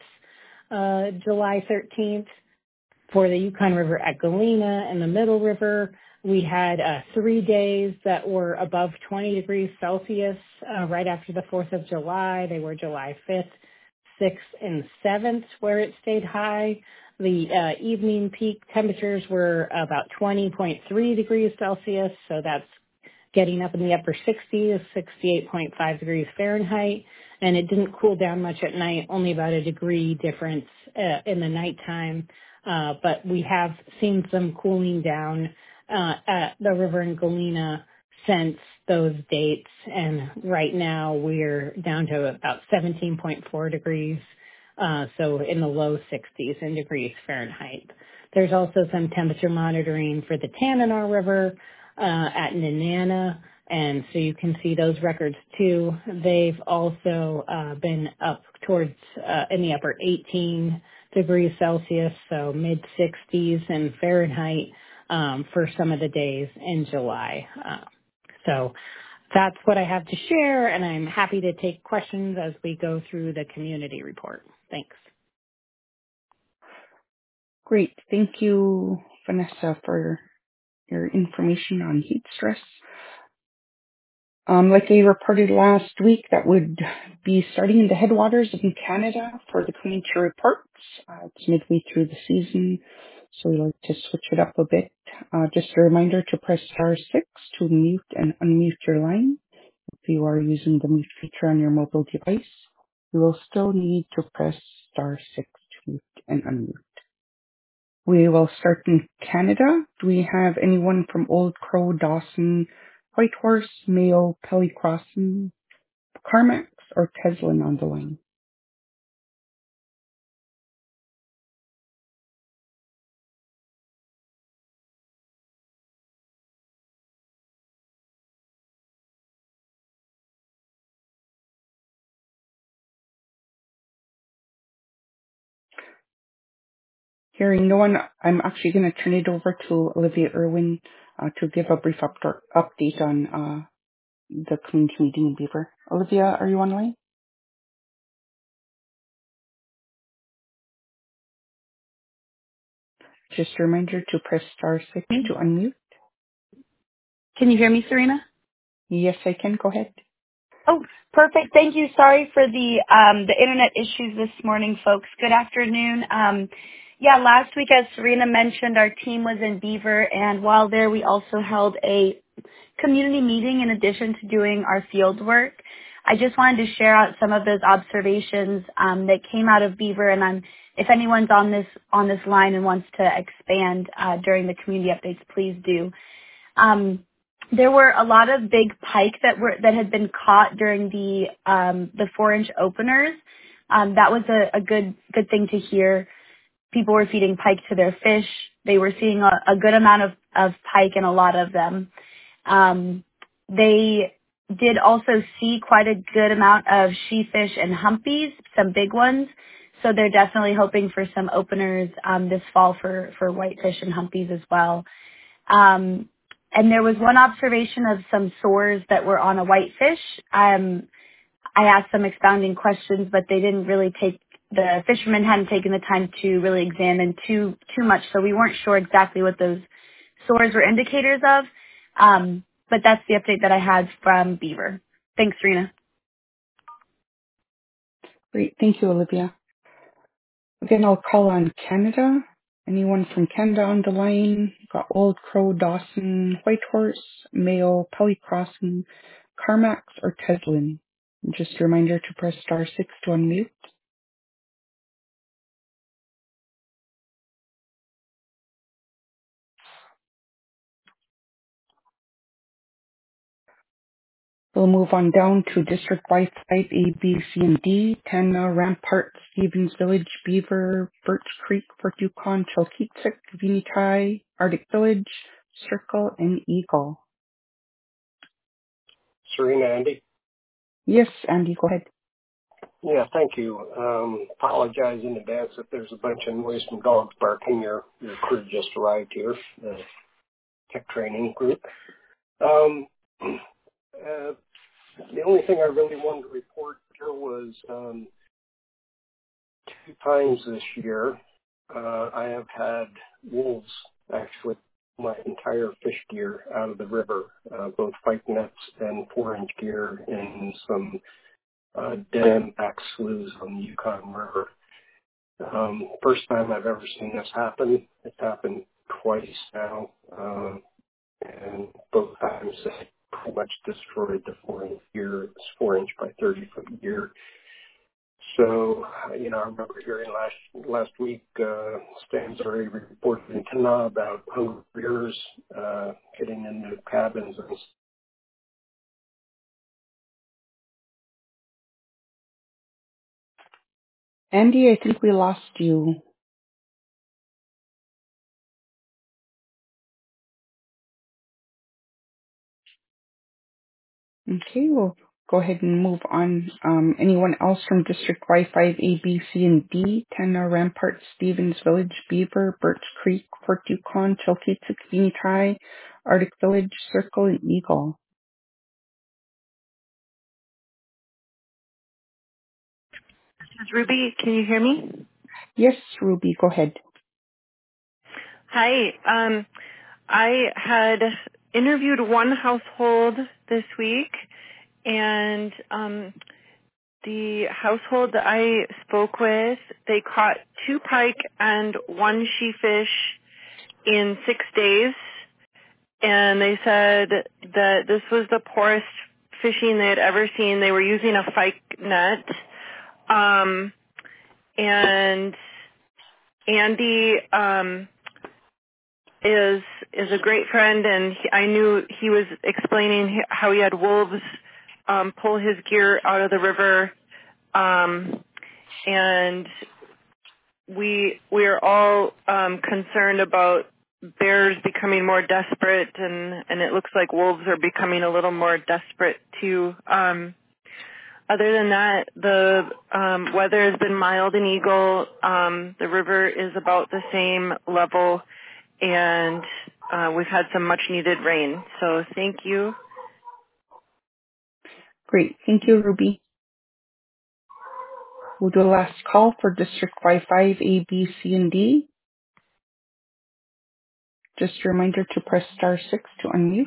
July 13th. For the Yukon River at Galena and the Middle River, we had 3 days that were above 20 degrees Celsius right after the 4th of July. They were July 5th, 6th, and 7th, where it stayed high. The evening peak temperatures were about 20.3 degrees Celsius, so that's getting up in the upper 60s, 68.5 degrees Fahrenheit, and it didn't cool down much at night, only about a degree difference in the nighttime. But we have seen some cooling down at the river in Galena since those dates, and right now we're down to about 17.4 degrees, so in the low 60s in degrees Fahrenheit. There's also some temperature monitoring for the Tanana River at Nenana, and so you can see those records too. They've also been up towards in the upper 18 degrees Celsius, so mid 60s in Fahrenheit for some of the days in July. So that's what I have to share, and I'm happy to take questions as we go through the community report. Thanks. Great. Thank you, Vanessa, for your information on heat stress. Like I reported last week, that would be starting in the headwaters in Canada for the community reports. It's midway through the season, so we like to switch it up a bit. Just a reminder to press star 6 to mute and unmute your line. If you are using the mute feature on your mobile device, you will still need to press star 6 to mute and unmute. We will start in Canada. Do we have anyone from Old Crow, Dawson, Whitehorse, Mayo, Pelly Crossing, Carmax, or Teslin on the line? Hearing no one, I'm actually going to turn it over to Olivia Irwin to give a brief update on the community meeting in Beaver. Olivia, are you online? Just a reminder to press star 6 to unmute. Can you hear me, Serena? Yes, I can. Go ahead. Oh, perfect. Thank you. Sorry for the internet issues this morning, folks. Good afternoon. Last week, as Serena mentioned, our team was in Beaver, and while there, we also held a community meeting in addition to doing our field work. I just wanted to share out some of those observations that came out of Beaver, and if anyone's on this line and wants to expand during the community updates, please do. There were a lot of big pike that had been caught during the 4-inch openers. That was a good thing to hear. People were feeding pike to their fish. They were seeing a good amount of pike and a lot of them. They did also see quite a good amount of sheefish and humpies, some big ones. So they're definitely hoping for some openers this fall for whitefish and humpies as well. And there was one observation of some sores that were on a whitefish. I asked some expounding questions, but they didn't really the fishermen hadn't taken the time to really examine too much, so we weren't sure exactly what those sores were indicators of. But that's the update that I had from Beaver. Thanks, Serena. Great. Thank you, Olivia. Again, I'll call on Canada. Anyone from Canada on the line? Got Old Crow, Dawson, Whitehorse, Mayo, Pelly Crossing, Carmax, or Teslin? And just a reminder to press star 6 to unmute. We'll move on down to District Y5, A, B, C, and D, Tanna, Rampart, Stevens Village, Beaver, Birch Creek, Fort Yukon, Chalkitsik, Vinitai, Arctic Village, Circle, and Eagle. Serena, Andy? Yes, Andy, go ahead. Yeah, thank you. Apologize in advance if there's a bunch of noise from dogs barking. Your crew just arrived here, the tech training group. The only thing I really wanted to report here was 2 times this year I have had wolves, actually, my entire fish gear out of the river, both pike nets and 4-inch gear in some dead back sloughs on the Yukon River. First time I've ever seen this happen. It's happened twice now, and both times they pretty much destroyed the 4-inch gear. It's 4-inch by 30-foot gear. So, I remember hearing last week, Stan's already reported in Tanna about hungry bears getting into cabins and Andy, I think we lost you. Okay, we'll go ahead and move on. Anyone else from District Y5, A, B, C, and D, Tanna, Rampart, Stevens Village, Beaver, Birch Creek, Fort Yukon, Chalkitsik, Vinitai, Arctic Village, Circle, and Eagle? This is Ruby. Can you hear me? Yes, Ruby, go ahead. Hi. I had interviewed one household this week, and the household that I spoke with, they caught 2 pike and 1 sheefish in 6 days, and they said that this was the poorest fishing they had ever seen. They were using a pike net, and Andy is a great friend, and I knew he was explaining how he had wolves pull his gear out of the river, and we are all concerned about bears becoming more desperate, and it looks like wolves are becoming a little more desperate too. Other than that, the weather has been mild in Eagle. The river is about the same level, and we've had some much needed rain. So thank you. Great. Thank you, Ruby. We'll do a last call for District Y5, A, B, C, and D. Just a reminder to press *6 to unmute.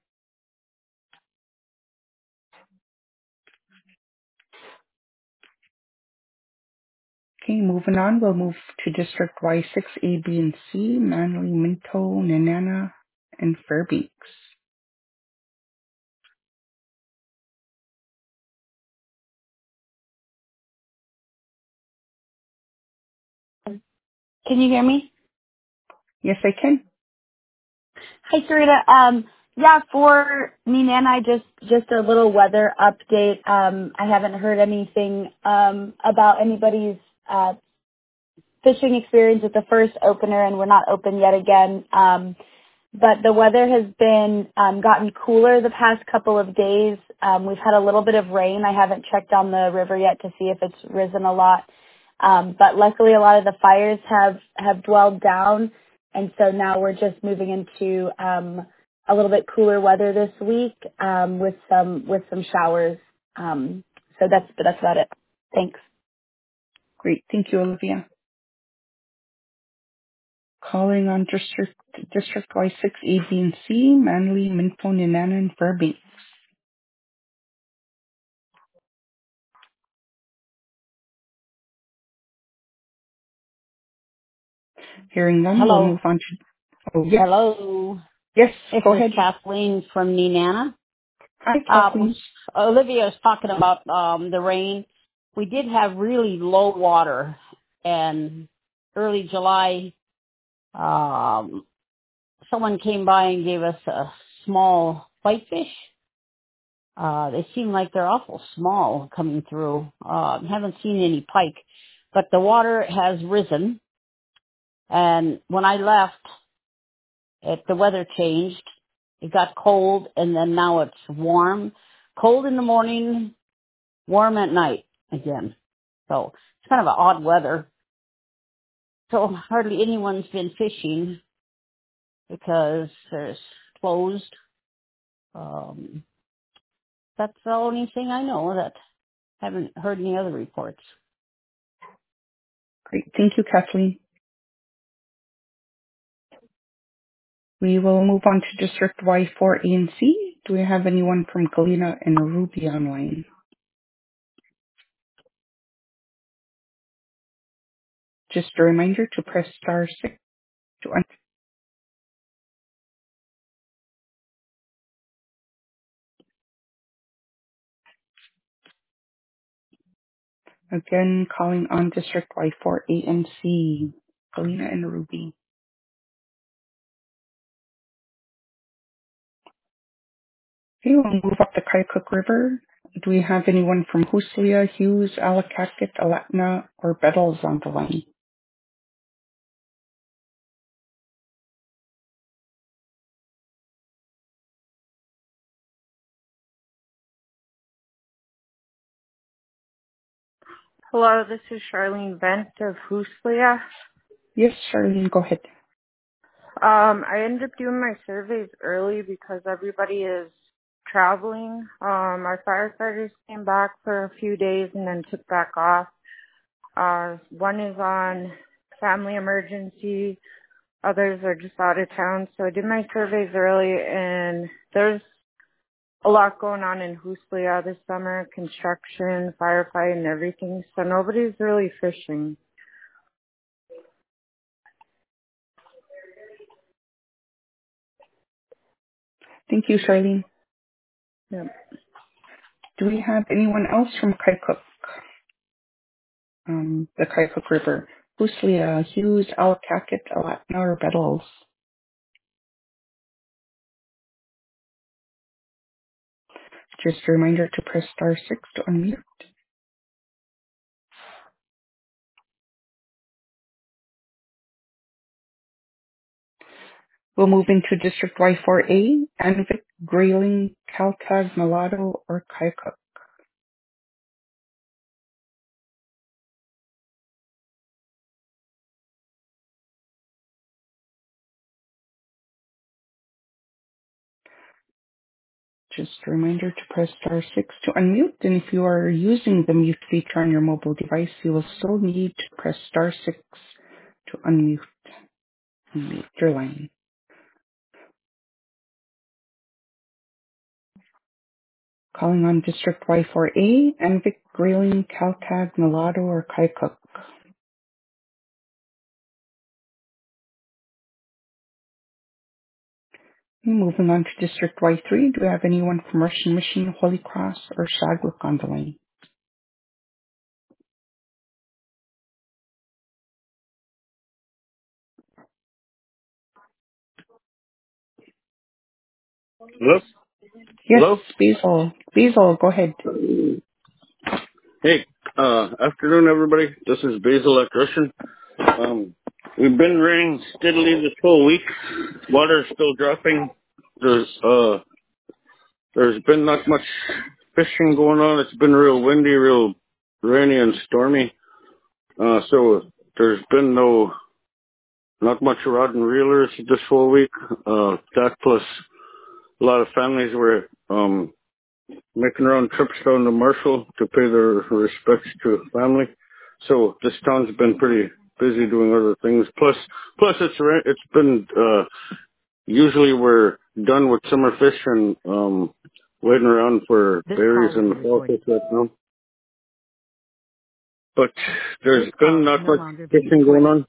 Okay, moving on, we'll move to District Y6, A, B, and C, Manly, Minto, Nenana, and Fairbanks. Can you hear me? Yes, I can. Hi, Sarita. Yeah, for Nenana, just a little weather update. I haven't heard anything about anybody's fishing experience with the first opener, and we're not open yet again. But the weather has been gotten cooler the past couple of days. We've had a little bit of rain. I haven't checked on the river yet to see if it's risen a lot. But luckily a lot of the fires have dwelled down, and so now we're just moving into a little bit cooler weather this week with some showers. So that's about it. Thanks. Great. Thank you, Olivia. Calling on District Y6, A, B, and C, Manly, Minto, Nenana, and Fairbanks. Hearing none, Hello. we'll move on to... Oh, yes. Hello. Yes, This go is ahead. Kathleen from Nenana. Hi, Kathleen. Olivia was talking about the rain. We did have really low water, and early July, someone came by and gave us a small whitefish. They seem like they're awful small coming through. Haven't seen any pike, but the water has risen. And when I left, the weather changed. It got cold, and then now it's warm. Cold in the morning, warm at night again. So it's kind of an odd weather. So hardly anyone's been fishing because there's closed. That's the only thing I know. That haven't heard any other reports. Great. Thank you, Kathleen. We will move on to District Y4, A, and C. Do we have anyone from Galena and Ruby online? Just a reminder to press *6 to unmute. Again, calling on District Y4, A, and C, Galena and Ruby. Okay, we'll move up the Kayukuk River. Do we have anyone from Huslia, Hughes, Alakakit, Alatna, or Bettles on the line? Hello, this is Charlene Bent of Huslia. Yes, Charlene, go ahead. I ended up doing my surveys early because everybody is traveling. Our firefighters came back for a few days and then took back off. One is on family emergency. others are just out of town. So I did my surveys early, and there's a lot going on in Huslia this summer, construction, firefighting, and everything. So nobody's really fishing. Thank you, Charlene. Yep. Do we have anyone else from Kaikouk? The Kaikouk River. Huslia, Hughes, Alakakit, Alatna, or Bettles? Just a reminder to press *6 to unmute. We'll move into District Y4A, Anvik, Grayling, Kaltag, Nalado, or Kaikouk. Just a reminder to press *6 to unmute, and if you are using the mute feature on your mobile device, you will still need to press *6 to unmute your line. Calling on District Y4A, Anvik, Grayling, Kaltag, Nalado, or Kaikouk. Moving on to District Y3, do we have anyone from Russian Mission, Holy Cross, or Shagluk on the line? Hello? Yes, Hello? Basil. Basil, go ahead. Hey, afternoon, everybody. This is Basil Electrician. We've been raining steadily this whole week. Water's still dropping. There's been not much fishing going on. It's been real windy, real rainy and stormy. So there's been not much rod and reelers this whole week. That plus a lot of families were, making their own trips down to Marshall to pay their respects to family. So this town's been pretty busy doing other things. Plus it's been, usually we're done with summer fish and, waiting around for berries in the fall fish right now. But there's been not much fishing going on.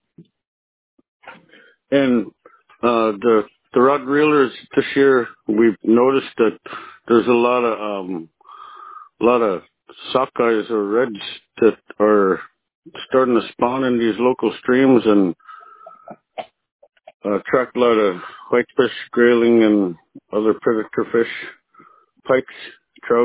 And, the rod reelers this year, we've noticed that there's a lot of sockeyes or reds that are starting to spawn in these local streams and attract a lot of whitefish, grayling, and other predator fish, pikes, trout.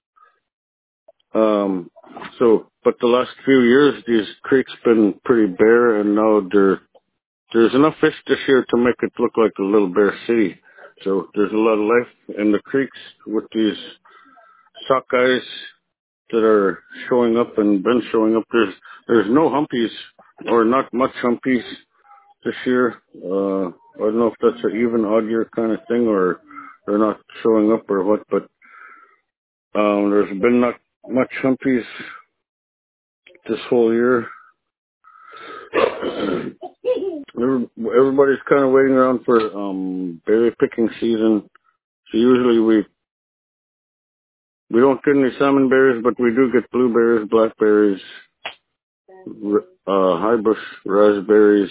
But the last few years, these creeks been pretty bare, and now there's enough fish this year to make it look like a little bare city. So there's a lot of life in the creeks with these sockeyes that are showing up and been showing up. There's no humpies or not much humpies this year. I don't know if that's an even odd year kind of thing or they're not showing up or what, but there's been not much humpies this whole year. Everybody's kind of waiting around for berry picking season. So usually we don't get any salmon berries, but we do get blueberries, blackberries, high bush raspberries,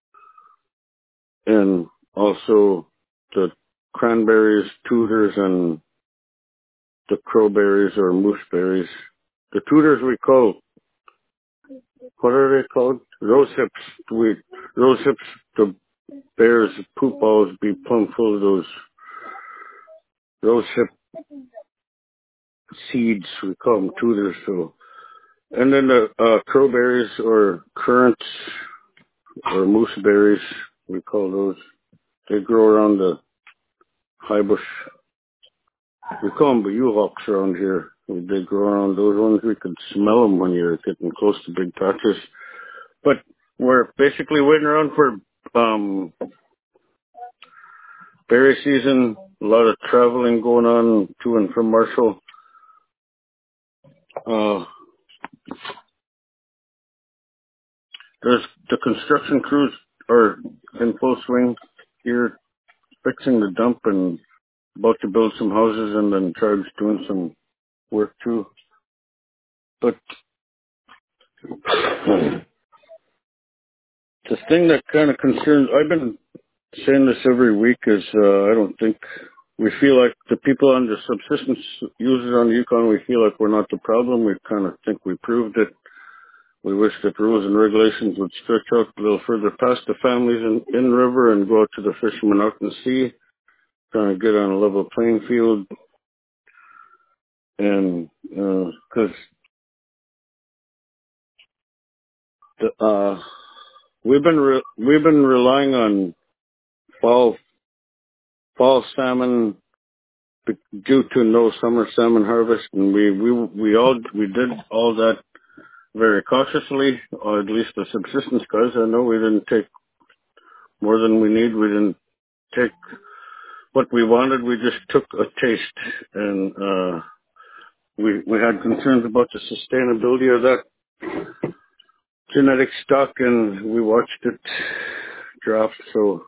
and also the cranberries, tutors, and the crowberries or mooseberries. The tutors we call, what are they called? Rose hips. Rose hips, the bears' poop balls be plumb full of those rose hip seeds. We call them tutors. So, and then the crowberries or currants or mooseberries, we call those. They grow around the high bush. We call them bayou-hawks around here. They grow around those ones. We could smell them when you're getting close to big patches. But we're basically waiting around for berry season. A lot of traveling going on to and from Marshall. There's the construction crews are in full swing here, fixing the dump and about to build some houses, and then Charles doing some work too. But the thing that kind of concerns, I've been saying this every week, is I don't think we feel like the people on the subsistence users on the Yukon, we feel like we're not the problem. We kind of think we proved it. We wish that rules and regulations would stretch out a little further past the families in river and go out to the fishermen out in the sea, trying to get on a level playing field. And because we've been relying on fall salmon due to no summer salmon harvest, and we did all that very cautiously, or at least the subsistence guys. I know we didn't take more than we need. We didn't take what we wanted. We just took a taste, and we had concerns about the sustainability of that genetic stock, and we watched it drop. So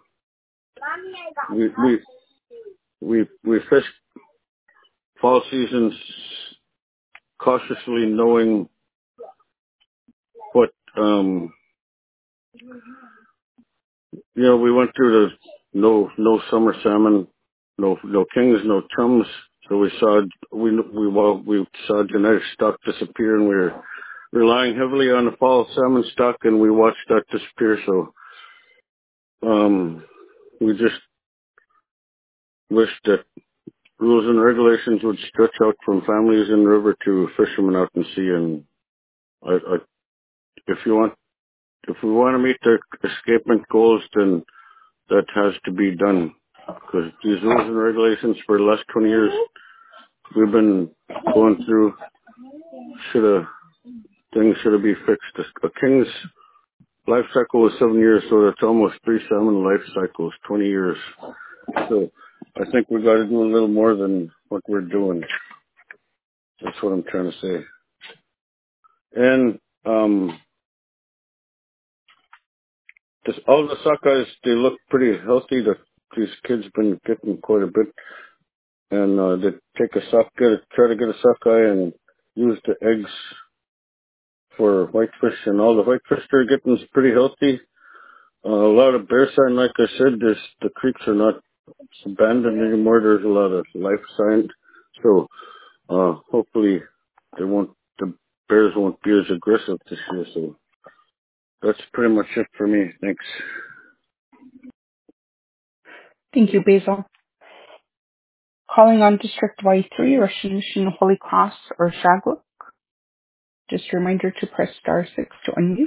we fished fall seasons cautiously, knowing what we went through the no summer salmon, no kings, no chums. So we saw genetic stock disappear, and we were relying heavily on the fall salmon stock, and we watched that disappear. So we just wish that rules and regulations would stretch out from families in the river to fishermen out in sea. And if we want to meet the escapement goals, then that has to be done, because these rules and regulations for the last 20 years we've been going through things should have been fixed. A king's life cycle is 7 years, so that's almost 3 salmon life cycles, 20 years. So I think we got to do a little more than what we're doing. That's what I'm trying to say. And all the sockeyes, they look pretty healthy. These kids been getting quite a bit, and they take try to get a sockeye and use the eggs for whitefish, and all the whitefish they're getting is pretty healthy. A lot of bear sign, like I said, the creeks are not abandoned anymore. There's a lot of life sign, so hopefully the bears won't be as aggressive this year. So that's pretty much it for me. Thanks. Thank you, Basil. Calling on District Y3, Resolution Holy Cross or Shaglook. Just a reminder to press *6 to unmute.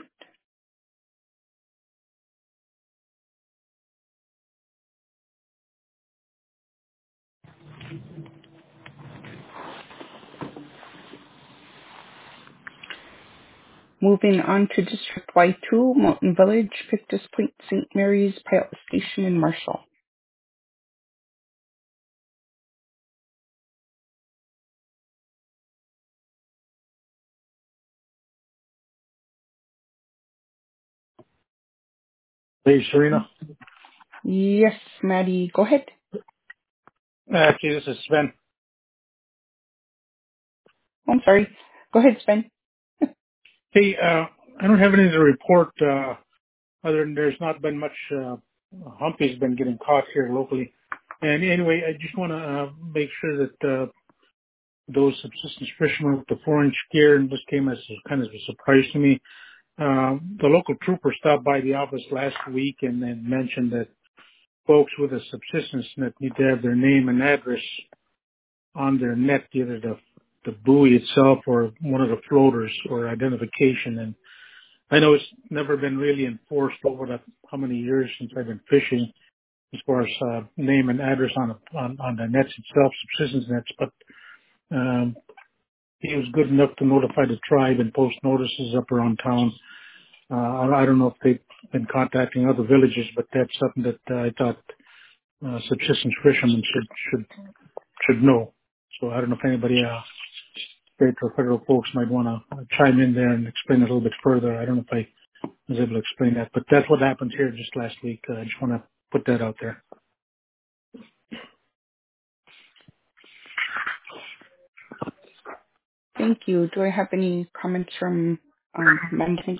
Moving on to District Y2, Mountain Village, Pictus Point, St. Mary's, Pilot Station, and Marshall. Hey, Serena. Yes, Maddie, go ahead. Actually, this is Sven. I'm sorry. Go ahead, Sven. Hey, I don't have anything to report other than there's not been much humpies been getting caught here locally. And anyway, I just want to make sure that those subsistence fishermen with the 4-inch gear, and this came as kind of a surprise to me. The local trooper stopped by the office last week and then mentioned that folks with a subsistence net need to have their name and address on their net, either the buoy itself or one of the floaters, or identification. And I know it's never been really enforced over how many years since I've been fishing, as far as name and address on the nets itself, subsistence nets. But he was good enough to notify the tribe and post notices up around town. I don't know if they've been contacting other villages, but that's something that I thought subsistence fishermen should know. So I don't know if anybody, state or federal folks, might want to chime in there and explain it a little bit further. I don't know if I was able to explain that. But that's what happened here just last week. I just want to put that out there. Thank you. Do I have any comments from management?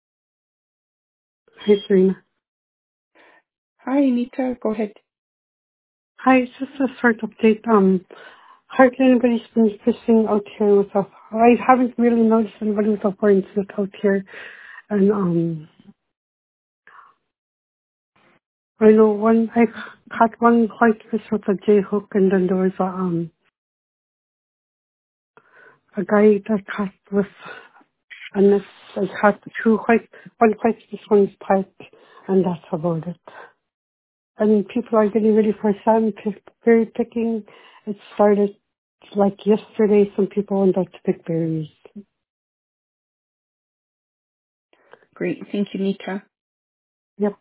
Hi, Serena. Hi, Anita. Go ahead. Hi, it's just a short update. Hardly anybody's been fishing out here with us. I haven't really noticed anybody with a foreign suit out here. And I know I caught one white fish with a J hook, and then there was a guy that caught with a net. I caught one white fish, one's pike, and that's about it. And people are getting ready for berry picking. It started like yesterday. Some people went out to pick berries. Great. Thank you, Nita. Yep.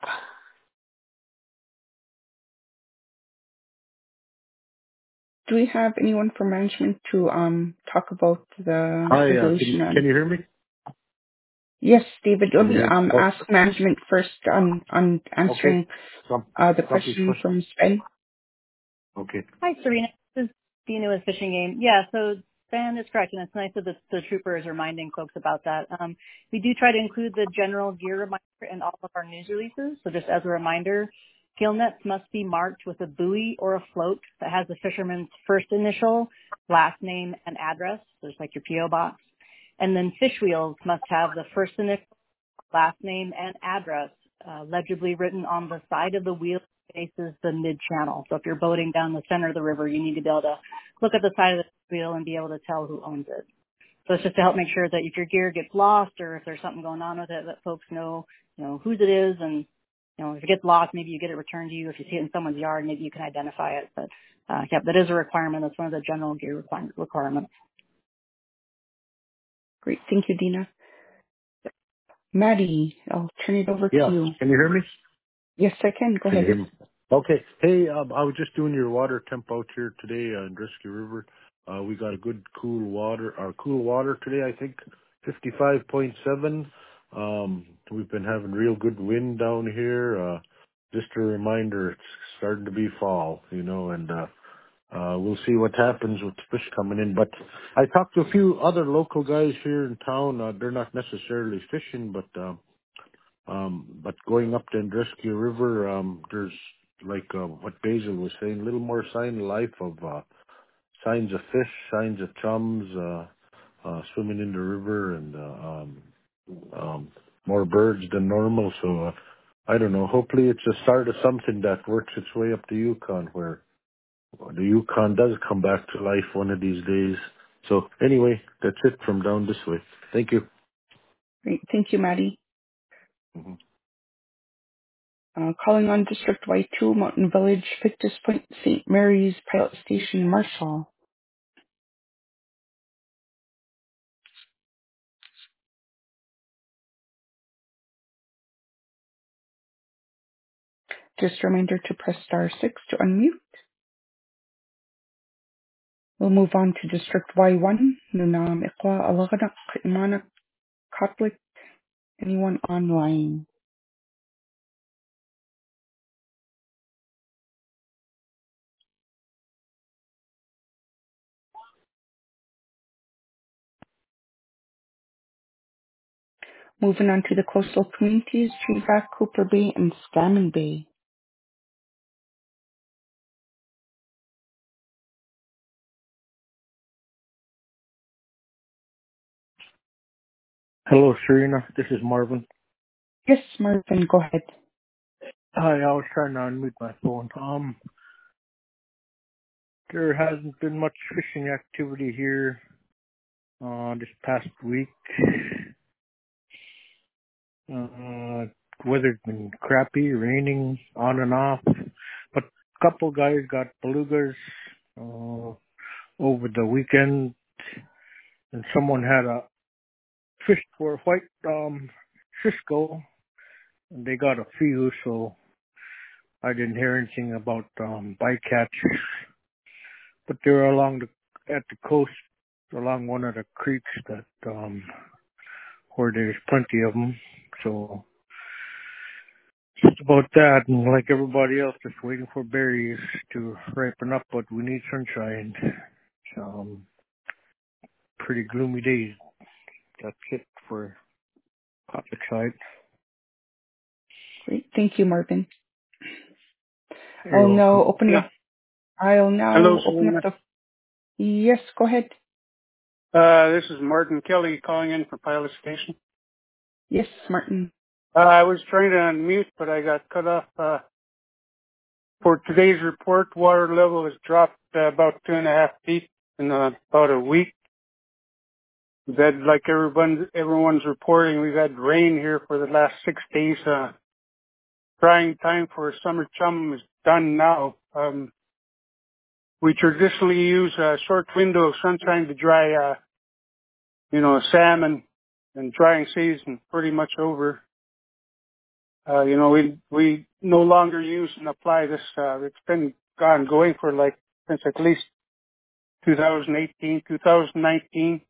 Do we have anyone from management to talk about the Hi, resolution? can you hear me? Yes, David. Let Can you me hear me? ask management first on answering the question from Sven. Okay. Hi, Serena. This is Dina with Fishing Game. Yeah, so Sven is correct, and it's nice that the trooper is reminding folks about that. We do try to include the general gear reminder in all of our news releases. So just as a reminder, gill nets must be marked with a buoy or a float that has the fisherman's first initial, last name, and address, so just like your P.O. box. And then fish wheels must have the first initial, last name, and address legibly written on the side of the wheel that faces the mid-channel. So if you're boating down the center of the river, you need to be able to look at the side of the wheel and be able to tell who owns it. So it's just to help make sure that if your gear gets lost or if there's something going on with it, that folks know, whose it is. And, if it gets lost, maybe you get it returned to you. If you see it in someone's yard, maybe you can identify it. But, yeah, that is a requirement. That's one of the general gear requirements. Great. Thank you, Dina. Maddie, I'll turn it over to you. Can you hear me? Yes, I can. Go ahead. Okay. Hey, I was just doing your water temp out here today in Driscoll River. We got a good cool water today, I think 55.7. We've been having real good wind down here. Just a reminder, it's starting to be fall, and we'll see what happens with fish coming in. But I talked to a few other local guys here in town. They're not necessarily fishing, but going up the Driscoll River, there's like what Basil was saying, a little more sign of life of signs of fish, signs of chums swimming in the river, and more birds than normal. So I don't know. Hopefully it's a start of something that works its way up the Yukon, where the Yukon does come back to life one of these days. So anyway, that's it from down this way. Thank you. Great. Thank you, Maddie. Mm-hmm. Calling on District Y2, Mountain Village, Pictus Point, St. Mary's, Pilot Station, Marshall. Just a reminder to press *6 to unmute. We'll move on to District Y1, Nunam, Iqwa, Alaghanak, Imanak, Kotlik. Anyone online? Moving on to the coastal communities, Treeback, Cooper Bay, and Scammon Bay. Hello, Serena. This is Marvin. Yes, Marvin, go ahead. Hi, I was trying to unmute my phone. There hasn't been much fishing activity here this past week. Weather's been crappy, raining on and off. But a couple guys got belugas over the weekend, and someone had a fish for a white Cisco, and they got a few, so I didn't hear anything about bycatch. But they're at the coast, along one of the creeks that where there's plenty of them. So just about that, and like everybody else, just waiting for berries to ripen up, but we need sunshine. Pretty gloomy days. That's it for public side. Great. Thank you, Marvin. You're I'll now welcome. open up. I'll now Hello, open Serena. up the. Yes, go ahead. This is Martin Kelly calling in for Pilot Station. Yes, Martin. I was trying to unmute, but I got cut off. For today's report, water level has dropped about 2.5 feet in about a week. We've had, like everyone's reporting, we've had rain here for the last 6 days. Drying time for summer chum is done now. We traditionally use a short window of sunshine to dry, salmon, and drying season pretty much over. We no longer use and apply this. It's been going for since at least 2018, 2019.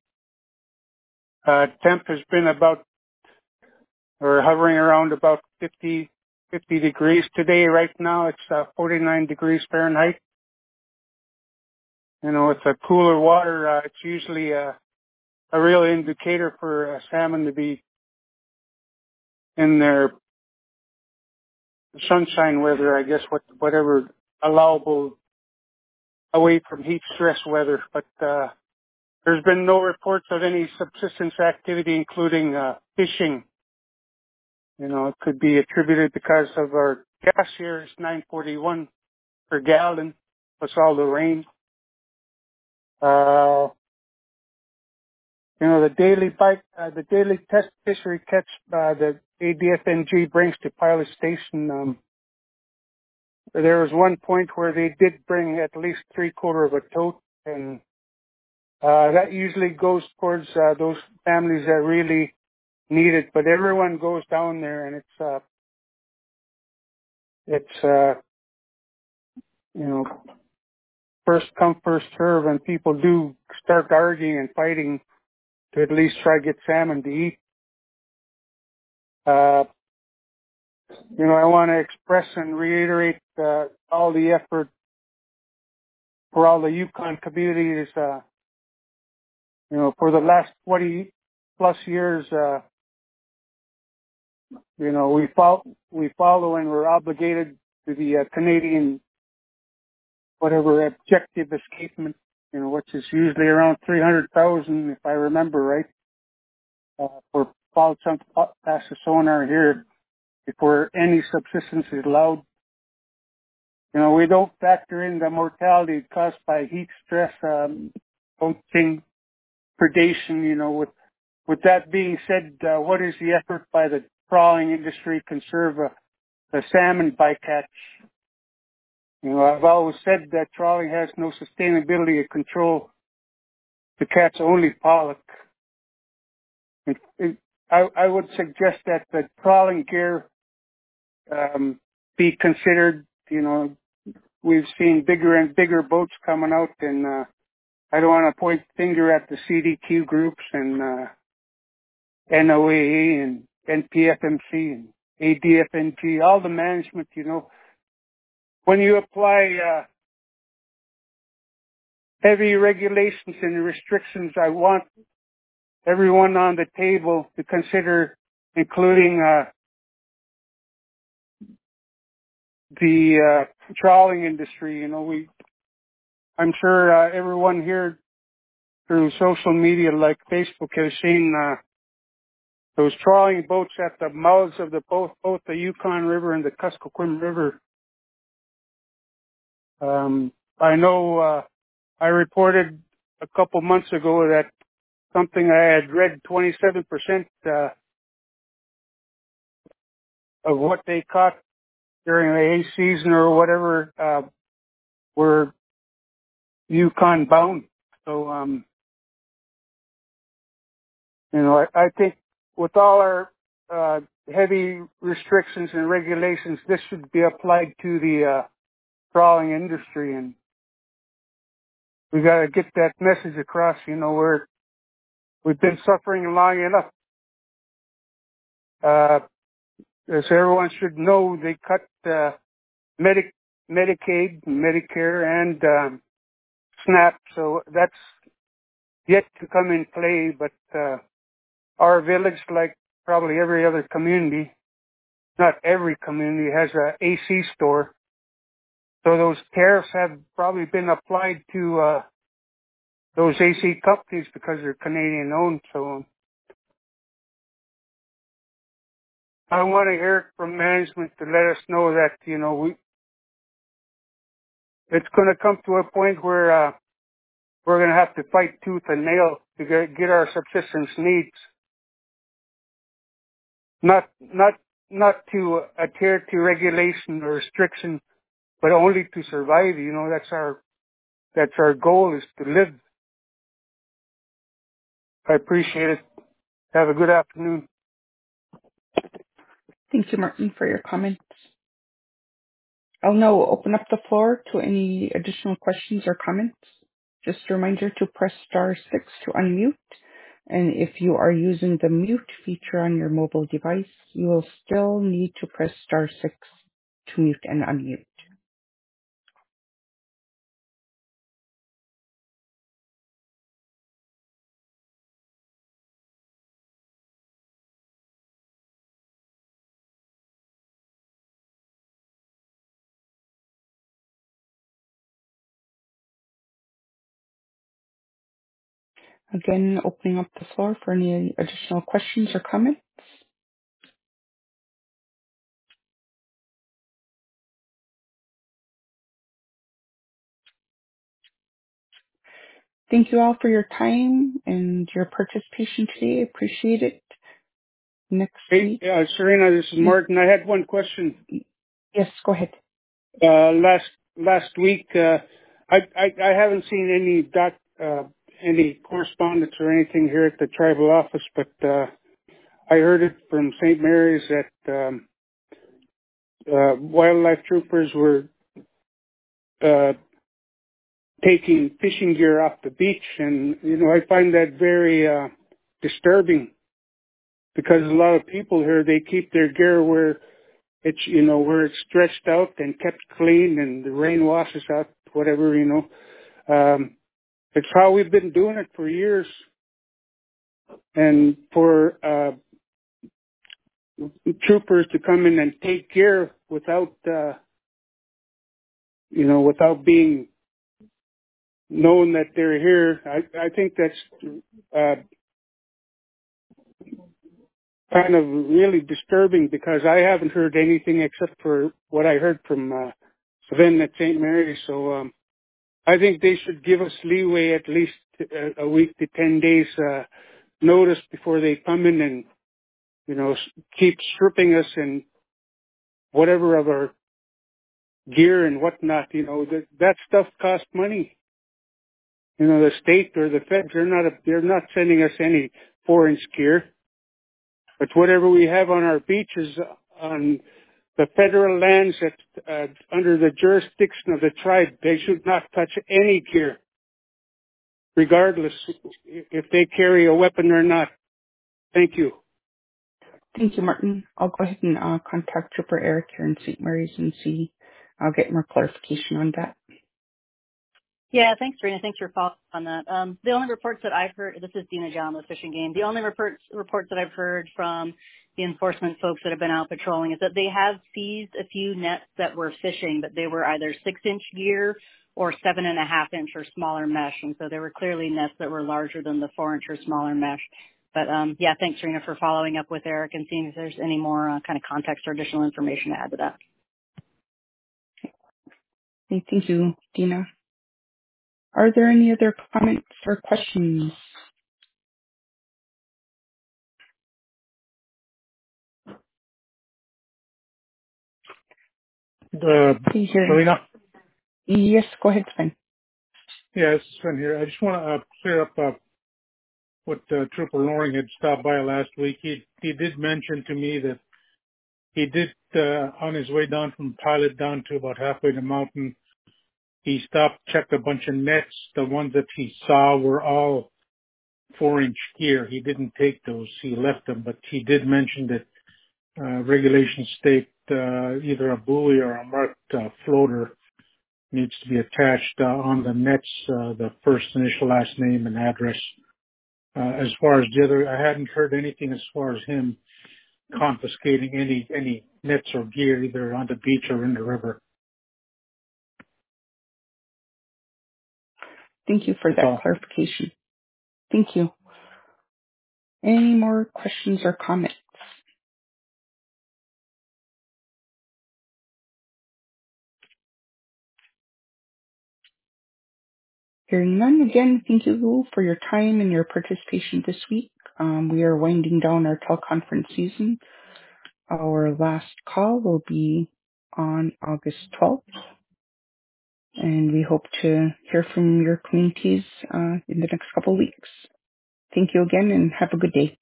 Temp has been hovering around about 50 degrees. Today, right now, it's 49 degrees Fahrenheit. It's a cooler water. It's usually a real indicator for salmon to be in their sunshine weather, I guess, whatever allowable away from heat stress weather. But there's been no reports of any subsistence activity, including fishing. It could be attributed because of our gas here is $9.41 per gallon, plus all the rain. The daily test fishery catch the ADFNG brings to Pilot Station. There was one point where they did bring at least 3/4 of a tote, and that usually goes towards those families that really need it. But everyone goes down there, and it's first come, first serve, and people do start arguing and fighting to at least try to get salmon to eat. I want to express and reiterate all the effort for all the Yukon communities. For the last 20 plus years, we follow and we're obligated to the Canadian whatever objective escapement, which is usually around 300,000, if I remember right, for fall chunk past the sonar here before any subsistence is allowed. We don't factor in the mortality caused by heat stress, poaching, predation. With that being said, what is the effort by the trawling industry to conserve the salmon bycatch? I've always said that trawling has no sustainability to control to catch only pollock. I would suggest that the trawling gear be considered. We've seen bigger and bigger boats coming out, and I don't want to point finger at the CDQ groups and NOAA and NPFMC and ADFNG, all the management. When you apply heavy regulations and restrictions, I want everyone on the table to consider including the trawling industry. I'm sure everyone here through social media like Facebook has seen those trawling boats at the mouths of both the Yukon River and the Kuskokwim River. I know I reported a couple months ago that something I had read, 27% of what they caught during the hay season or whatever were Yukon bound. So, I think with all our heavy restrictions and regulations, this should be applied to the trawling industry, and we got to get that message across. We've been suffering long enough. as everyone should know, they cut Medicaid, Medicare, and SNAP, so that's yet to come in play. But our village, like probably every other community, not every community, has a AC store. So those tariffs have probably been applied to those AC companies because they're Canadian owned. So I want to hear from management to let us know that, it's going to come to a point where we're going to have to fight tooth and nail to get our subsistence needs. Not to adhere to regulation or restriction, but only to survive. That's our goal, is to live. I appreciate it. Have a good afternoon. Thank you, Martin, for your comments. I'll now open up the floor to any additional questions or comments. Just a reminder to press *6 to unmute. And if you are using the mute feature on your mobile device, you will still need to press *6 to mute and unmute. Again, opening up the floor for any additional questions or comments. Thank you all for your time and your participation today. I appreciate it. Next week. Hey, Serena, this is Martin. I had one question. Yes, go ahead. Last week, I haven't seen any correspondence or anything here at the tribal office, but I heard it from St. Mary's that wildlife troopers were taking fishing gear off the beach, and I find that very disturbing, because a lot of people here, they keep their gear where it's where it's stretched out and kept clean, and the rain washes out whatever. It's how we've been doing it for years, and for troopers to come in and take gear without without being known that they're here, I think that's kind of really disturbing, because I haven't heard anything except for what I heard from Sven at St. Mary's. So I think they should give us leeway, at least a week to 10 days notice before they come in and keep stripping us and whatever of our gear and whatnot. That stuff costs money. The state or the feds, they're not sending us any 4-inch gear. But whatever we have on our beaches, on the federal lands that under the jurisdiction of the tribe, they should not touch any gear, regardless if they carry a weapon or not. Thank you. Thank you, Martin. I'll go ahead and contact Trooper Eric here in St. Mary's and see. I'll get more clarification on that. Yeah, thanks, Serena. Thanks for following on that. The only reports that I've heard, this is Dina John with Fish and Game. The only reports that I've heard from the enforcement folks that have been out patrolling is that they have seized a few nets that were fishing, but they were either 6-inch gear or 7.5-inch or smaller mesh. And so there were clearly nets that were larger than the 4-inch or smaller mesh. But yeah, thanks, Serena, for following up with Eric and seeing if there's any more kind of context or additional information to add to that. Okay, thank you, Dina. Are there any other comments or questions? Selena? Yes, go ahead, Sven. Yeah, this is Sven here. I just want to clear up what Trooper Loring had stopped by last week. He did mention to me that he did, on his way down from Pilot down to about halfway to the mountain, he stopped, checked a bunch of nets. The ones that he saw were all 4-inch gear. He didn't take those. He left them, but he did mention that regulations state either a buoy or a marked floater needs to be attached on the nets, the first initial, last name, and address. As far as the other, I hadn't heard anything as far as him confiscating any nets or gear either on the beach or in the river. Thank you for that clarification. Thank you. Any more questions or comments? Hearing none, again, thank you for your time and your participation this week. We are winding down our teleconference season. Our last call will be on August 12th, and we hope to hear from your communities in the next couple of weeks. Thank you again, and have a good day.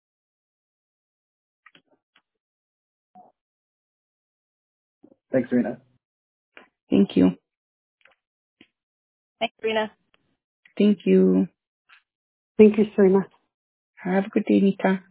Thanks, Serena. Thank you. Thanks, Serena. Thank you. Thank you, Serena. Have a good day, Nita.